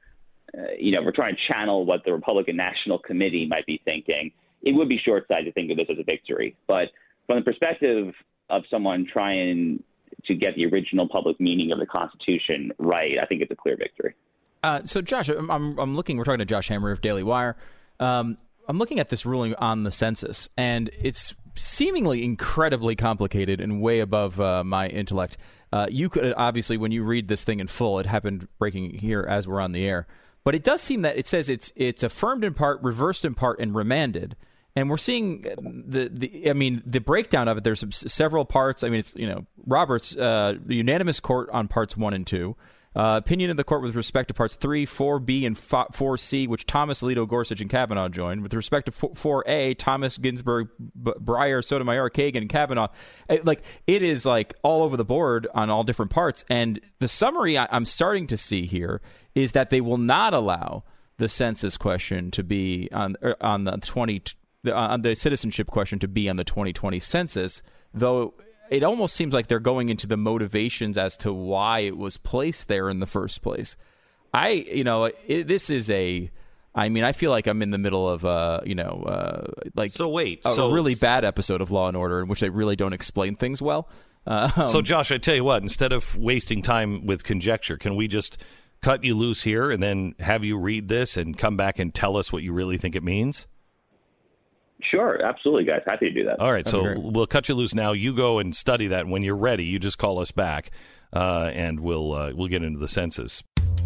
uh, you know, if we're trying to channel what the Republican National Committee might be thinking, it would be short-sighted to think of this as a victory. But from the perspective of someone trying to get the original public meaning of the Constitution right, I think it's a clear victory. Uh, so, Josh, I'm, I'm, I'm looking. We're talking to Josh Hammer of Daily Wire. Um, I'm looking at this ruling on the census, and it's seemingly incredibly complicated and way above uh, my intellect. Uh, you could obviously, when you read this thing in full, it happened breaking here as we're on the air. But it does seem that it says it's it's affirmed in part, reversed in part, and remanded. And we're seeing the, the I mean, the breakdown of it. There's some, several parts. I mean, it's, you know, Roberts, uh, the unanimous court on parts one and two. Uh, opinion of the court with respect to parts three, four B, and four C, which Thomas, Alito, Gorsuch, and Kavanaugh joined. With respect to four A, Thomas, Ginsburg, B- Breyer, Sotomayor, Kagan, and Kavanaugh. It, like, it is like all over the board on all different parts. And the summary I, I'm starting to see here is that they will not allow the census question to be on on the twenty the, on the citizenship question to be on the twenty twenty census, though. It almost seems like they're going into the motivations as to why it was placed there in the first place. I, you know, it, this is a, I mean, I feel like I'm in the middle of, uh, you know, uh, like so wait, a so, really bad episode of Law and Order in which they really don't explain things well. Um, so, Josh, I tell you what, instead of wasting time with conjecture, can we just cut you loose here and then have you read this and come back and tell us what you really think it means? Sure, absolutely, guys. Happy to do that. All right, so we'll cut you loose now. You go and study that. When you're ready, you just call us back, uh, and we'll uh, we'll get into the census.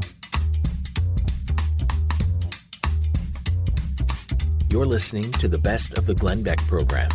You're listening to the Best of the Glenn Beck program.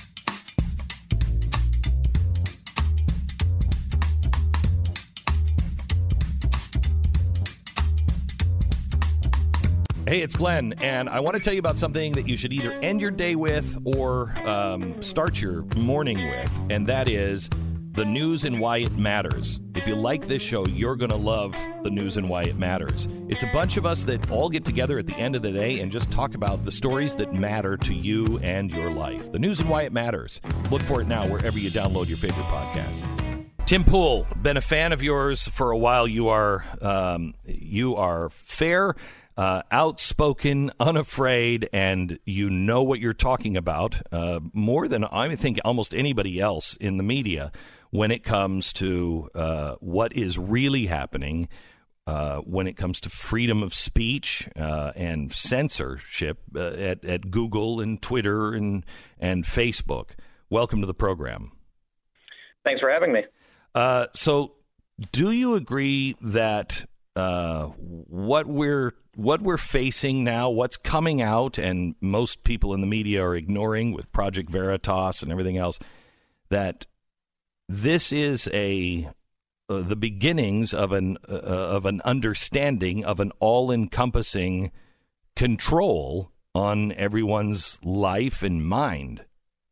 Hey, it's Glenn, and I want to tell you about something that you should either end your day with or um, start your morning with, and that is the news and why it matters. If you like this show, you're going to love the news and why it matters. It's a bunch of us that all get together at the end of the day and just talk about the stories that matter to you and your life. The news and why it matters. Look for it now wherever you download your favorite podcast. Tim Pool, been a fan of yours for a while. You are um, you are fair, Uh, outspoken, unafraid, and you know what you're talking about uh, more than I think almost anybody else in the media when it comes to uh, what is really happening, uh, when it comes to freedom of speech uh, and censorship uh, at, at Google and Twitter and, and Facebook. Welcome to the program. Thanks for having me. Uh, so do you agree that uh, what we're What we're facing now, what's coming out, and most people in the media are ignoring with Project Veritas and everything else, that this is a uh, the beginnings of an uh, of an understanding of an all-encompassing control on everyone's life and mind.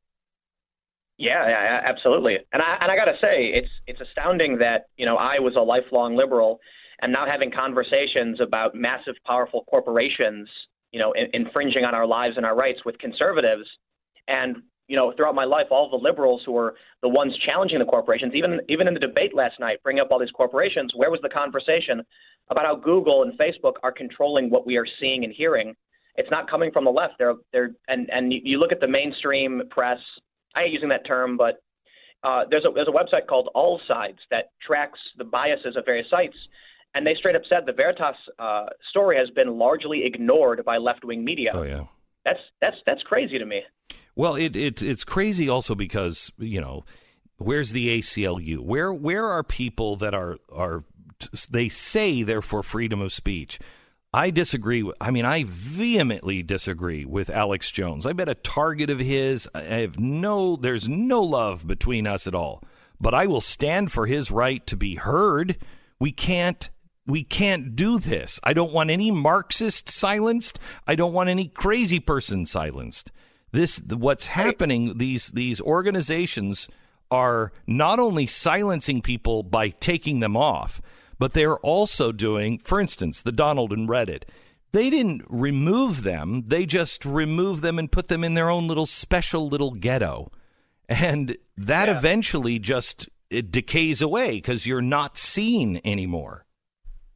Yeah, yeah, absolutely. And I and I got to say, it's it's astounding that you know I was a lifelong liberal. And now having conversations about massive, powerful corporations, you know, in, infringing on our lives and our rights with conservatives. And, you know, throughout my life, all the liberals who were the ones challenging the corporations, even even in the debate last night, bringing up all these corporations, where was the conversation about how Google and Facebook are controlling what we are seeing and hearing? It's not coming from the left. They're they're and, and you look at the mainstream press. I hate using that term, but uh, there's a there's a website called All Sides that tracks the biases of various sites. And they straight up said the Veritas uh, story has been largely ignored by left-wing media. Oh, yeah. That's that's that's crazy to me. Well, it, it it's crazy also because, you know, where's the A C L U? Where where are people that are are they say they're for freedom of speech? I disagree. I mean, I vehemently disagree with Alex Jones. I've been a target of his. I have no there's no love between us at all. But I will stand for his right to be heard. We can't. We can't do this. I don't want any Marxist silenced. I don't want any crazy person silenced. This, what's happening, these these organizations are not only silencing people by taking them off, but they're also doing, for instance, the Donald and Reddit. They didn't remove them. They just removed them and put them in their own little special little ghetto. And that yeah. eventually just it decays away because you're not seen anymore.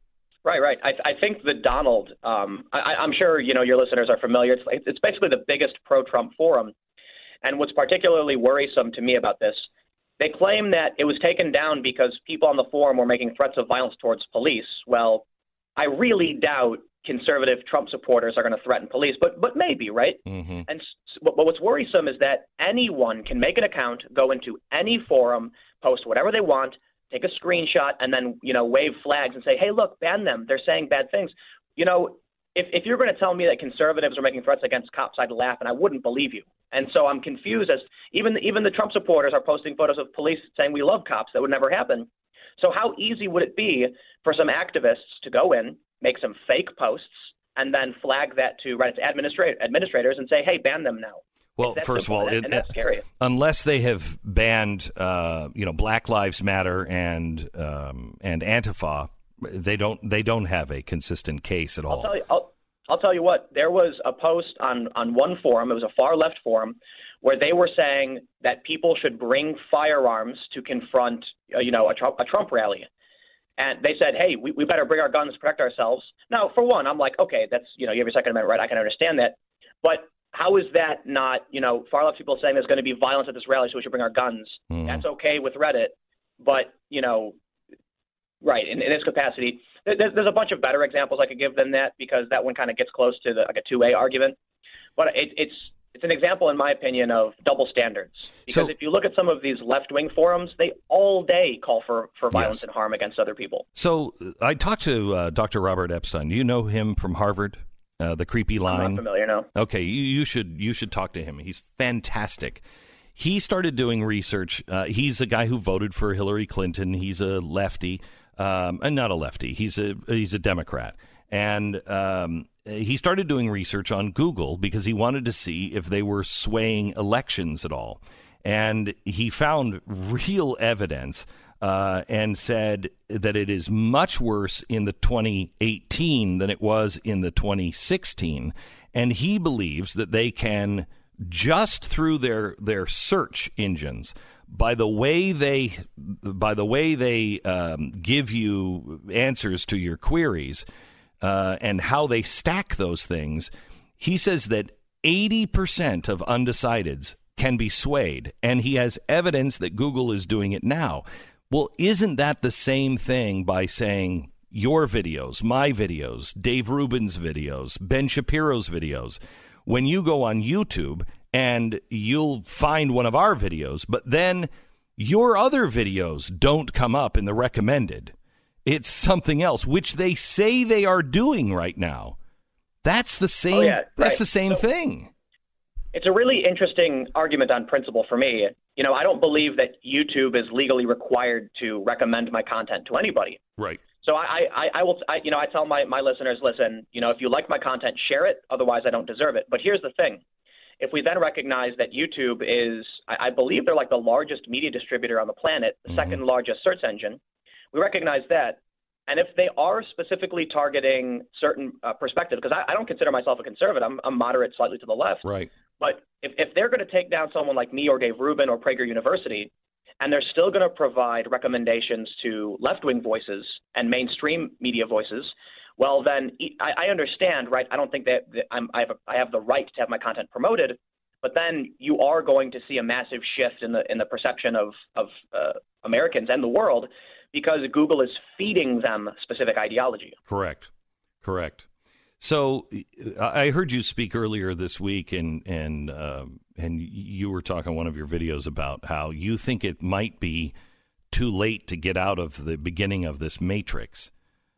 Right, right. I, I think that Donald, um, I, I'm sure, you know, your listeners are familiar. It's, it's basically the biggest pro-Trump forum. And what's particularly worrisome to me about this, they claim that it was taken down because people on the forum were making threats of violence towards police. Well, I really doubt conservative Trump supporters are going to threaten police, but but maybe, right? Mm-hmm. And but what's worrisome is that anyone can make an account, go into any forum, post whatever they want, take a screenshot, and then, you know, wave flags and say, hey, look, ban them. They're saying bad things. You know, if, if you're going to tell me that conservatives are making threats against cops, I'd laugh, and I wouldn't believe you. And so I'm confused as even even the Trump supporters are posting photos of police saying we love cops. That would never happen. So how easy would it be for some activists to go in, make some fake posts, and then flag that to Reddit's administrat- administrators and say, hey, ban them now? Well, first of all, and, it, and that's scary. Unless they have banned, uh, you know, Black Lives Matter and um, and Antifa, they don't they don't have a consistent case at all. I'll tell you, I'll, I'll tell you what. There was a post on on one forum. It was a far left forum where they were saying that people should bring firearms to confront, uh, you know, a Trump, a Trump rally. And they said, hey, we, we better bring our guns to protect ourselves. Now, for one, I'm like, okay, that's, you know, you have your Second Amendment right. I can understand that. But how is that not, you know, far left people saying there's going to be violence at this rally, so we should bring our guns? Mm. That's okay with Reddit. But, you know, right, in, in this capacity, there's, there's a bunch of better examples I could give than that, because that one kind of gets close to the, like a two-way argument. But it, it's it's an example, in my opinion, of double standards. Because so, if you look at some of these left-wing forums, they all day call for, for violence yes. and harm against other people. So I talked to uh, Doctor Robert Epstein. Do you know him from Harvard? Uh, the creepy line. I'm not familiar, no. Okay, you, you should you should talk to him. He's fantastic. He started doing research. Uh, he's a guy who voted for Hillary Clinton. He's a lefty, um, and not a lefty. He's a he's a Democrat, and um, he started doing research on Google because he wanted to see if they were swaying elections at all. And he found real evidence uh, and said that it is much worse in the twenty eighteen than it was in the twenty sixteen. And he believes that they can, just through their their search engines, by the way they by the way they um, give you answers to your queries, uh, and how they stack those things, he says that eighty percent of undecideds can be swayed, and he has evidence that Google is doing it now. Well, isn't that the same thing by saying your videos, my videos, Dave Rubin's videos, Ben Shapiro's videos? When you go on YouTube and you'll find one of our videos, but then your other videos don't come up in the recommended. It's something else, which they say they are doing right now. That's the same. Oh, yeah, that's right. the same so, thing. It's a really interesting argument on principle for me. You know, I don't believe that YouTube is legally required to recommend my content to anybody. Right. So I, I, I will, I, you know, I tell my, my listeners, listen, you know, if you like my content, share it. Otherwise, I don't deserve it. But here's the thing. If we then recognize that YouTube is, I, I believe they're like the largest media distributor on the planet, the mm-hmm. second largest search engine, we recognize that. And if they are specifically targeting certain uh, perspectives, because I, I don't consider myself a conservative, I'm, I'm moderate, slightly to the left. Right. But if, if they're going to take down someone like me or Dave Rubin or Prager University, and they're still going to provide recommendations to left-wing voices and mainstream media voices, well, then I, I understand, right? I don't think that, that I'm, I, have a, I have the right to have my content promoted, but then you are going to see a massive shift in the in the perception of, of uh, Americans and the world, because Google is feeding them specific ideology. Correct. Correct. So I heard you speak earlier this week, and and um, and you were talking in one of your videos about how you think it might be too late to get out of the beginning of this matrix.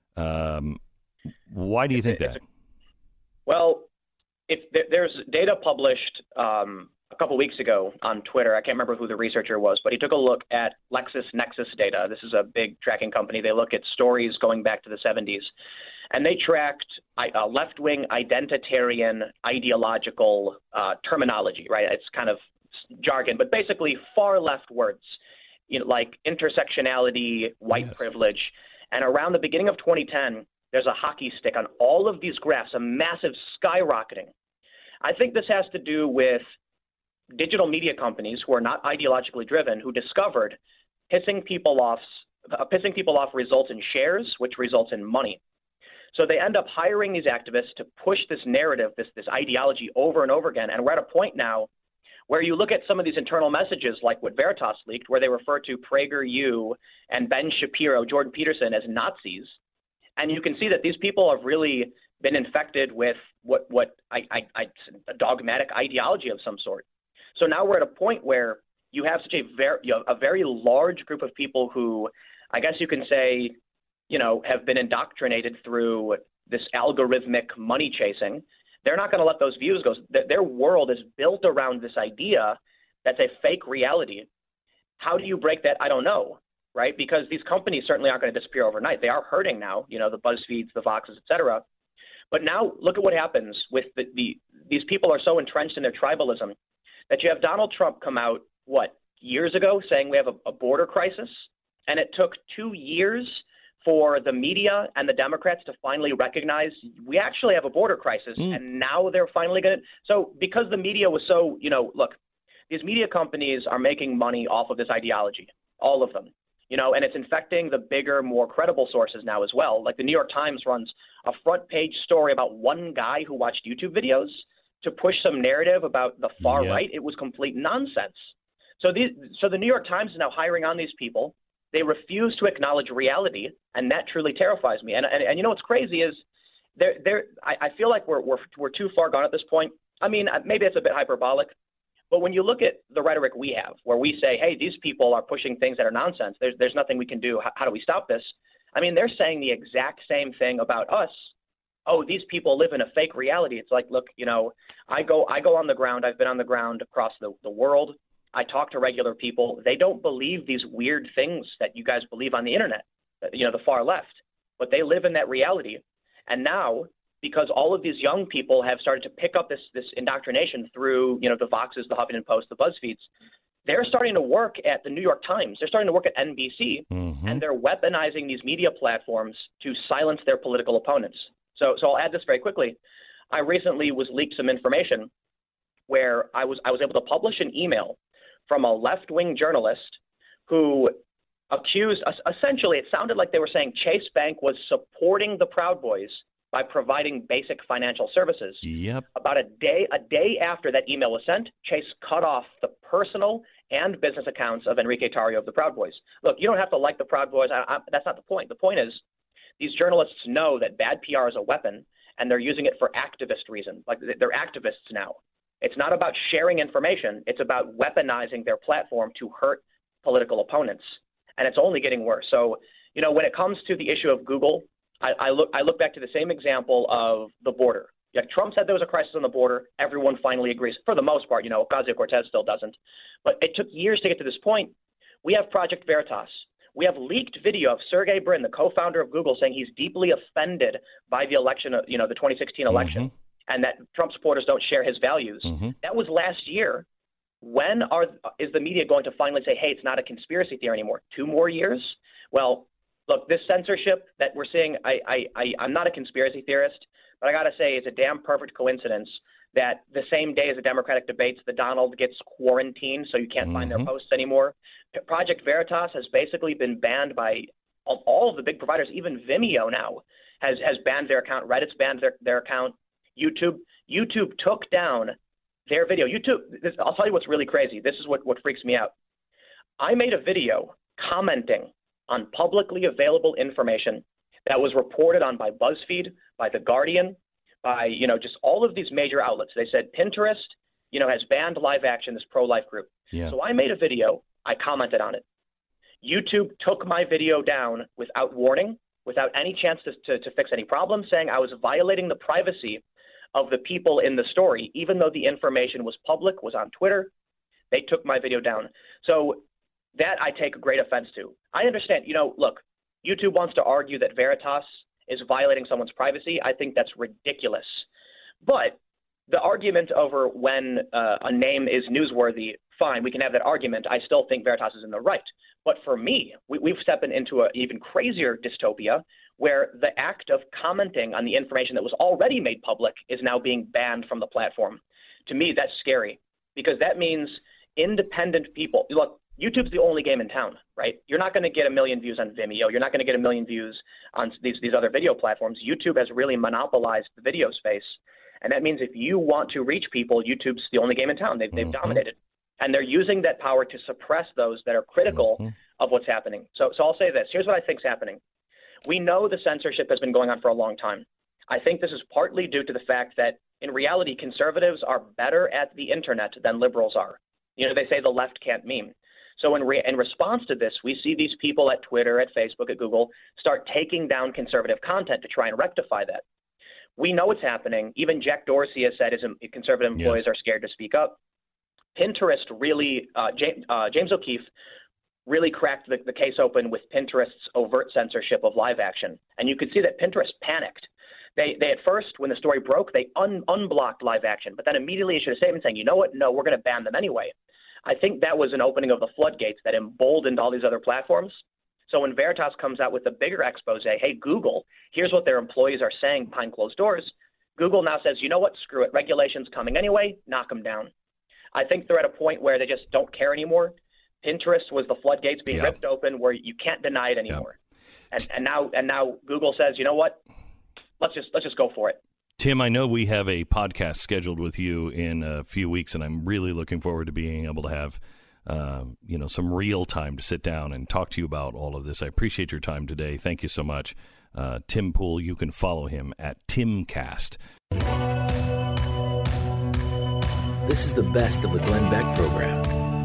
Um, why do you think that? Well, if there's data published um, a couple weeks ago on Twitter, I can't remember who the researcher was, but he took a look at LexisNexis data. This is a big tracking company. They look at stories going back to the seventies. And they tracked uh, left-wing identitarian ideological uh, terminology, right? It's kind of jargon, but basically far left words, you know, like intersectionality, white yes. privilege. And around the beginning of twenty ten, there's a hockey stick on all of these graphs, a massive skyrocketing. I think this has to do with digital media companies who are not ideologically driven, who discovered pissing people off, uh, pissing people off results in shares, which results in money. So they end up hiring these activists to push this narrative, this this ideology over and over again. And we're at a point now where you look at some of these internal messages, like what Veritas leaked, where they refer to PragerU and Ben Shapiro, Jordan Peterson as Nazis. And you can see that these people have really been infected with what, what I, I, I, a dogmatic ideology of some sort. So now we're at a point where you have such a very, you know, a very large group of people who, I guess you can say, you know, have been indoctrinated through this algorithmic money chasing. They're not going to let those views go. Their world is built around this idea that's a fake reality. How do you break that? I don't know, right? Because these companies certainly aren't going to disappear overnight. They are hurting now, you know, the BuzzFeeds, the Voxes, et cetera. But now look at what happens with the, the these people are so entrenched in their tribalism that you have Donald Trump come out, what, years ago saying we have a, a border crisis, and it took two years for the media and the Democrats to finally recognize we actually have a border crisis, mm. and now they're finally going to. So because the media was so, you know, look, these media companies are making money off of this ideology, all of them, you know, and it's infecting the bigger, more credible sources now as well. Like the New York Times runs a front page story about one guy who watched YouTube videos to push some narrative about the far yep. right. It was complete nonsense. So these, so the New York Times is now hiring on these people. They refuse to acknowledge reality, and that truly terrifies me. And and, and you know what's crazy is they're, they're, I, I feel like we're, we're we're too far gone at this point. I mean, maybe it's a bit hyperbolic, but when you look at the rhetoric we have, where we say, hey, these people are pushing things that are nonsense, there's there's nothing we can do. How, how do we stop this? I mean, they're saying the exact same thing about us. Oh, these people live in a fake reality. It's like, look, you know, I go I go on the ground. I've been on the ground across the, the world. I talk to regular people. They don't believe these weird things that you guys believe on the internet, you know, the far left, but they live in that reality. And now, because all of these young people have started to pick up this this indoctrination through, you know, the Voxes, the Huffington Post, the BuzzFeeds, they're starting to work at the New York Times. They're starting to work at N B C, mm-hmm. and they're weaponizing these media platforms to silence their political opponents. So, so I'll add this very quickly. I recently was leaked some information where I was I was able to publish an email from a left-wing journalist who accused, essentially, it sounded like they were saying Chase Bank was supporting the Proud Boys by providing basic financial services. Yep. About a day, a day after that email was sent, Chase cut off the personal and business accounts of Enrique Tarrio of the Proud Boys. Look, you don't have to like the Proud Boys. I, I, that's not the point. The point is these journalists know that bad P R is a weapon, and they're using it for activist reasons. Like they're activists now. It's not about sharing information. It's about weaponizing their platform to hurt political opponents. And it's only getting worse. So, you know, when it comes to the issue of Google, I, I look I look back to the same example of the border. Yeah, Trump said there was a crisis on the border. Everyone finally agrees. For the most part, you know, Ocasio-Cortez still doesn't. But it took years to get to this point. We have Project Veritas. We have leaked video of Sergey Brin, the co-founder of Google, saying he's deeply offended by the election, of, you know, the twenty sixteen election. Mm-hmm. And that Trump supporters don't share his values. Mm-hmm. That was last year. When are is the media going to finally say, hey, it's not a conspiracy theory anymore? Two more years? Well, look, this censorship that we're seeing, I, I, I, I'm not a conspiracy theorist, but I got to say it's a damn perfect coincidence that the same day as the Democratic debates, the Donald gets quarantined, so you can't mm-hmm. find their posts anymore. Project Veritas has basically been banned by all of the big providers. Even Vimeo now has, has banned their account. Reddit's banned their, their account. YouTube YouTube took down their video. YouTube, this, I'll tell you what's really crazy. This is what, what freaks me out. I made a video commenting on publicly available information that was reported on by BuzzFeed, by The Guardian, by, you know, just all of these major outlets. They said Pinterest, you know, has banned Live Action, this pro-life group. Yeah. So I made a video. I commented on it. YouTube took my video down without warning, without any chance to, to, to fix any problems, saying I was violating the privacy of the people in the story, even though the information was public, was on Twitter. They took my video down. So that I take great offense to. I understand, you know, look, YouTube wants to argue that Veritas is violating someone's privacy. I think that's ridiculous. But the argument over when uh, a name is newsworthy, fine, we can have that argument. I still think Veritas is in the right. But for me, we, we've stepped into an even crazier dystopia where the act of commenting on the information that was already made public is now being banned from the platform. To me, that's scary because that means independent people. Look, YouTube's the only game in town, right? You're not going to get a million views on Vimeo. You're not going to get a million views on these, these other video platforms. YouTube has really monopolized the video space. And that means if you want to reach people, YouTube's the only game in town. They've, they've mm-hmm. dominated. And they're using that power to suppress those that are critical mm-hmm. of what's happening. So, so I'll say this. Here's what I think is happening. We know the censorship has been going on for a long time. I think this is partly due to the fact that, in reality, conservatives are better at the internet than liberals are. You know, they say the left can't meme. So in, re- in response to this, we see these people at Twitter, at Facebook, at Google start taking down conservative content to try and rectify that. We know it's happening. Even Jack Dorsey has said his conservative employees yes. are scared to speak up. Pinterest really, uh, James, uh, James O'Keefe really cracked the, the case open with Pinterest's overt censorship of live action. And you could see that Pinterest panicked. They, they at first, when the story broke, they un- unblocked live action, but then immediately issued a statement saying, you know what, no, we're going to ban them anyway. I think that was an opening of the floodgates that emboldened all these other platforms. So when Veritas comes out with a bigger expose, hey, Google, here's what their employees are saying behind closed doors, Google now says, you know what, screw it, regulation's coming anyway, knock them down. I think they're at a point where they just don't care anymore. Pinterest was the floodgates being yeah. ripped open where you can't deny it anymore. Yeah. And, and now and now Google says, you know what, let's just let's just go for it. Tim, I know we have a podcast scheduled with you in a few weeks, and I'm really looking forward to being able to have, uh, you know, some real time to sit down and talk to you about all of this. I appreciate your time today. Thank you so much. Uh, Tim Pool, you can follow him at Timcast. This is the best of the Glenn Beck program.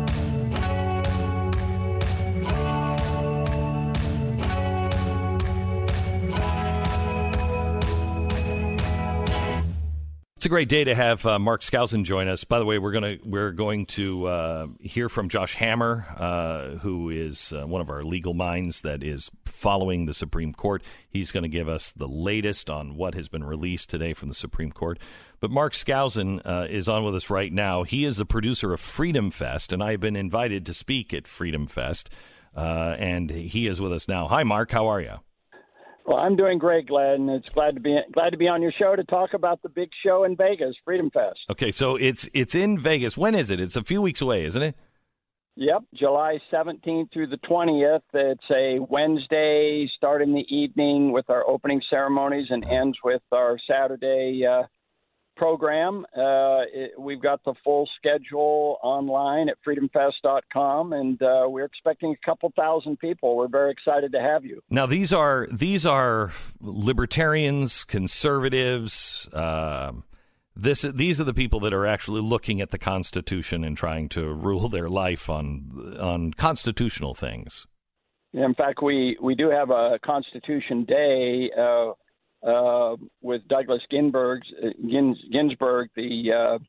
It's a great day to have uh, Mark Skousen join us. By the way, we're gonna we're going to uh, hear from Josh Hammer, uh, who is uh, one of our legal minds that is following the Supreme Court. He's going to give us the latest on what has been released today from the Supreme Court. But Mark Skousen uh, is on with us right now. He is the producer of Freedom Fest, and I have been invited to speak at Freedom Fest, uh, and he is with us now. Hi, Mark. How are you? Well, I'm doing great, Glenn. It's glad to be glad to be on your show to talk about the big show in Vegas, Freedom Fest. Okay, so it's it's in Vegas. When is it? It's a few weeks away, isn't it? Yep, July seventeenth through the twentieth. It's a Wednesday, start in the evening with our opening ceremonies and ends with our Saturday uh, program. Uh, it, we've got the full schedule online at freedom fest dot com, and uh, we're expecting a couple thousand people. We're very excited to have you. Now, these are these are libertarians, conservatives. Uh, this these are the people that are actually looking at the Constitution and trying to rule their life on on constitutional things. In fact, we we do have a Constitution Day. Uh, Uh, with Douglas Ginsburg, Gins, Ginsburg the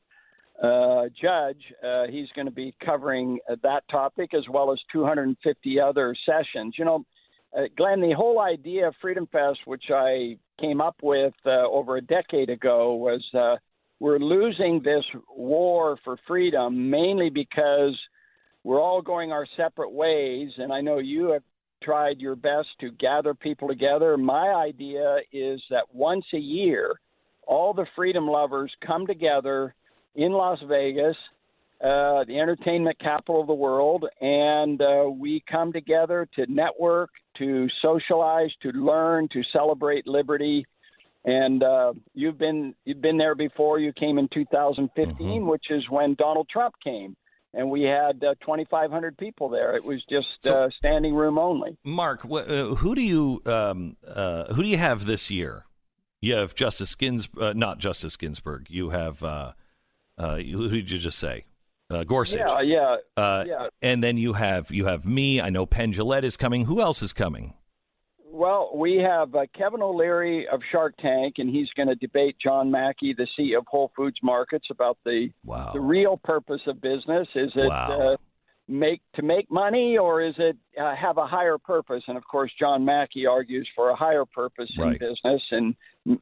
uh, uh, judge. Uh, he's going to be covering uh, that topic as well as two hundred fifty other sessions. You know, uh, Glenn, the whole idea of Freedom Fest, which I came up with uh, over a decade ago, was uh, we're losing this war for freedom mainly because we're all going our separate ways. And I know you have tried your best to gather people together. My idea is that once a year, all the freedom lovers come together in Las Vegas, uh, the entertainment capital of the world, and uh, we come together to network, to socialize, to learn, to celebrate liberty. And uh, you've been you've been there before. You came in two thousand fifteen, mm-hmm. which is when Donald Trump came. And we had uh, twenty-five hundred people there. It was just so, uh, standing room only. Mark, wh- uh, who do you um, uh, who do you have this year? You have Justice Gins, uh, not Justice Ginsburg. You have uh, uh, who did you just say? Uh, Gorsuch. Yeah, yeah, uh, yeah. And then you have you have me. I know Penn Jillette is coming. Who else is coming? Well, we have uh, Kevin O'Leary of Shark Tank, and he's going to debate John Mackey, the C E O of Whole Foods Markets, about the wow. the real purpose of business. Is it wow. uh, make to make money, or is it uh, have a higher purpose? And of course, John Mackey argues for a higher purpose right. in business, and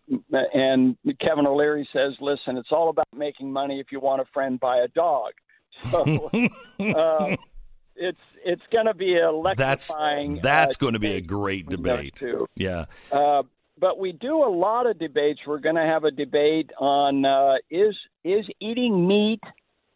and Kevin O'Leary says, "Listen, it's all about making money. If you want a friend, buy a dog." So. uh, It's it's going to be electrifying. That's that's uh, going to be a great debate. Too. Yeah. Uh, but we do a lot of debates. We're going to have a debate on uh, is is eating meat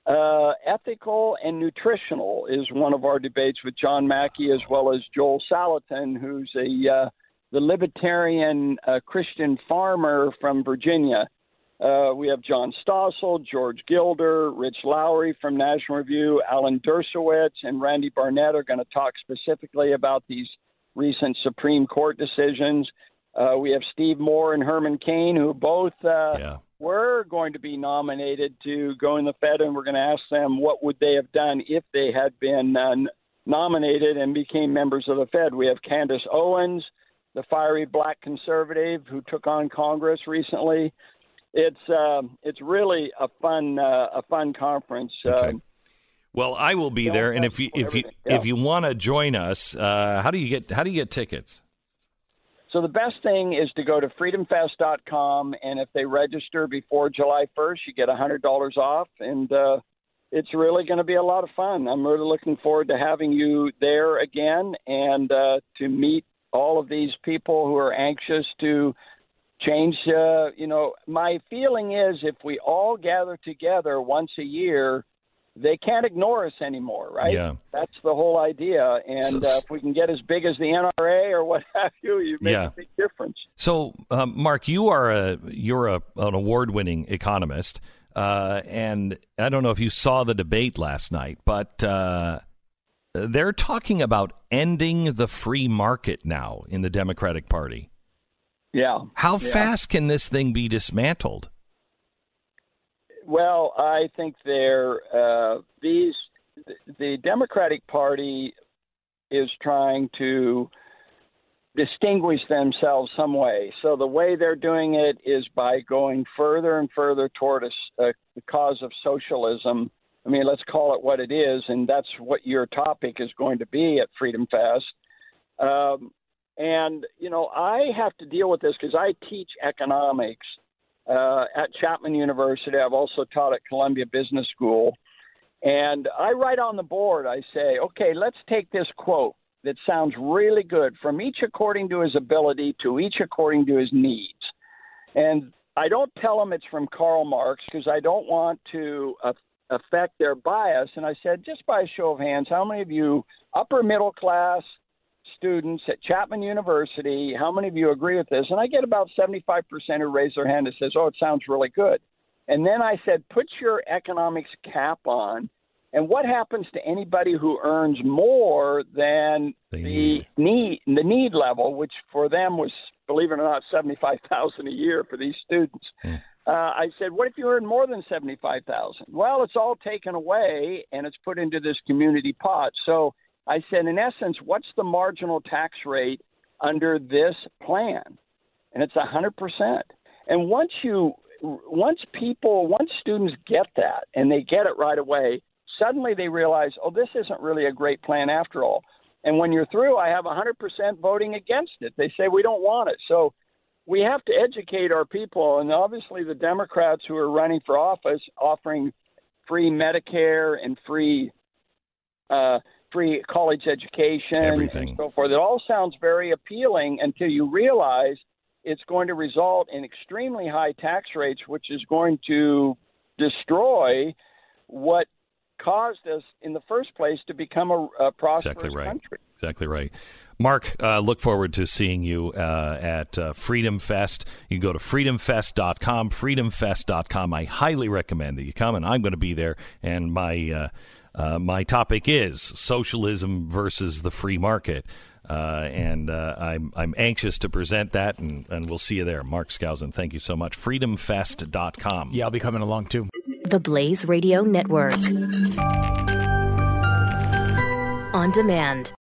Uh, ethical and nutritional is one of our debates with John Mackey, as well as Joel Salatin, who's a uh, the libertarian uh, Christian farmer from Virginia. Uh, we have John Stossel, George Gilder, Rich Lowry from National Review, Alan Dershowitz, and Randy Barnett are going to talk specifically about these recent Supreme Court decisions. Uh, we have Steve Moore and Herman Cain, who both uh, yeah. were going to be nominated to go in the Fed, and we're going to ask them what would they have done if they had been uh, nominated and became members of the Fed. We have Candace Owens, the fiery black conservative who took on Congress recently. It's uh, it's really a fun uh, a fun conference. Okay. Um, well, I will be there, and if you if you yeah. if you want to join us, uh, how do you get how do you get tickets? So the best thing is to go to freedom fest dot com, and if they register before July first, you get one hundred dollars off, and uh, it's really going to be a lot of fun. I'm really looking forward to having you there again and uh, to meet all of these people who are anxious to change. Uh, you know, my feeling is if we all gather together once a year, they can't ignore us anymore, right? Yeah. That's the whole idea. And So- uh, if we can get as big as the N R A or what have you, you make Yeah. a big difference. So, um, Mark, you are a you're a, an award-winning economist, uh, and I don't know if you saw the debate last night, but uh, they're talking about ending the free market now in the Democratic Party. Yeah. How Yeah. fast can this thing be dismantled? Well, I think they're uh, these the Democratic Party is trying to distinguish themselves some way. So the way they're doing it is by going further and further toward a, s- a the cause of socialism. I mean, let's call it what it is, and that's what your topic is going to be at Freedom Fest. Um, and you know, I have to deal with this because I teach economics uh, at Chapman University. I've also taught at Columbia Business School. And I write on the board, I say, okay, let's take this quote that sounds really good, from each according to his ability to each according to his needs. And I don't tell them it's from Karl Marx because I don't want to uh, affect their bias. And I said, just by a show of hands, how many of you upper middle class students at Chapman University, how many of you agree with this? And I get about seventy-five percent who raise their hand and says, oh, it sounds really good. And then I said, put your economics cap on. And what happens to anybody who earns more than They the need. need, the need level, which for them was, believe it or not, seventy-five thousand dollars a year for these students? Mm. Uh, I said, what if you earn more than seventy-five thousand dollars? Well, it's all taken away and it's put into this community pot. So I said, in essence, what's the marginal tax rate under this plan? And it's one hundred percent. And once you once people, once students get that and they get it right away, suddenly they realize, oh, this isn't really a great plan after all. And when you're through, I have one hundred percent voting against it. They say we don't want it. So we have to educate our people. And obviously the Democrats who are running for office offering free Medicare and free uh, free college education Everything. and so forth, it all sounds very appealing until you realize it's going to result in extremely high tax rates, which is going to destroy what caused us in the first place to become a, a prosperous Exactly right. country. Exactly right. Mark, uh, look forward to seeing you uh, at uh, Freedom Fest. You can go to freedom fest dot com, freedom fest dot com. I highly recommend that you come, and I'm going to be there. And my uh, uh, my topic is socialism versus the free market. Uh, and uh, I'm I'm anxious to present that, and, and we'll see you there. Mark Skousen, thank you so much. freedom fest dot com. Yeah, I'll be coming along, too. The Blaze Radio Network. On demand.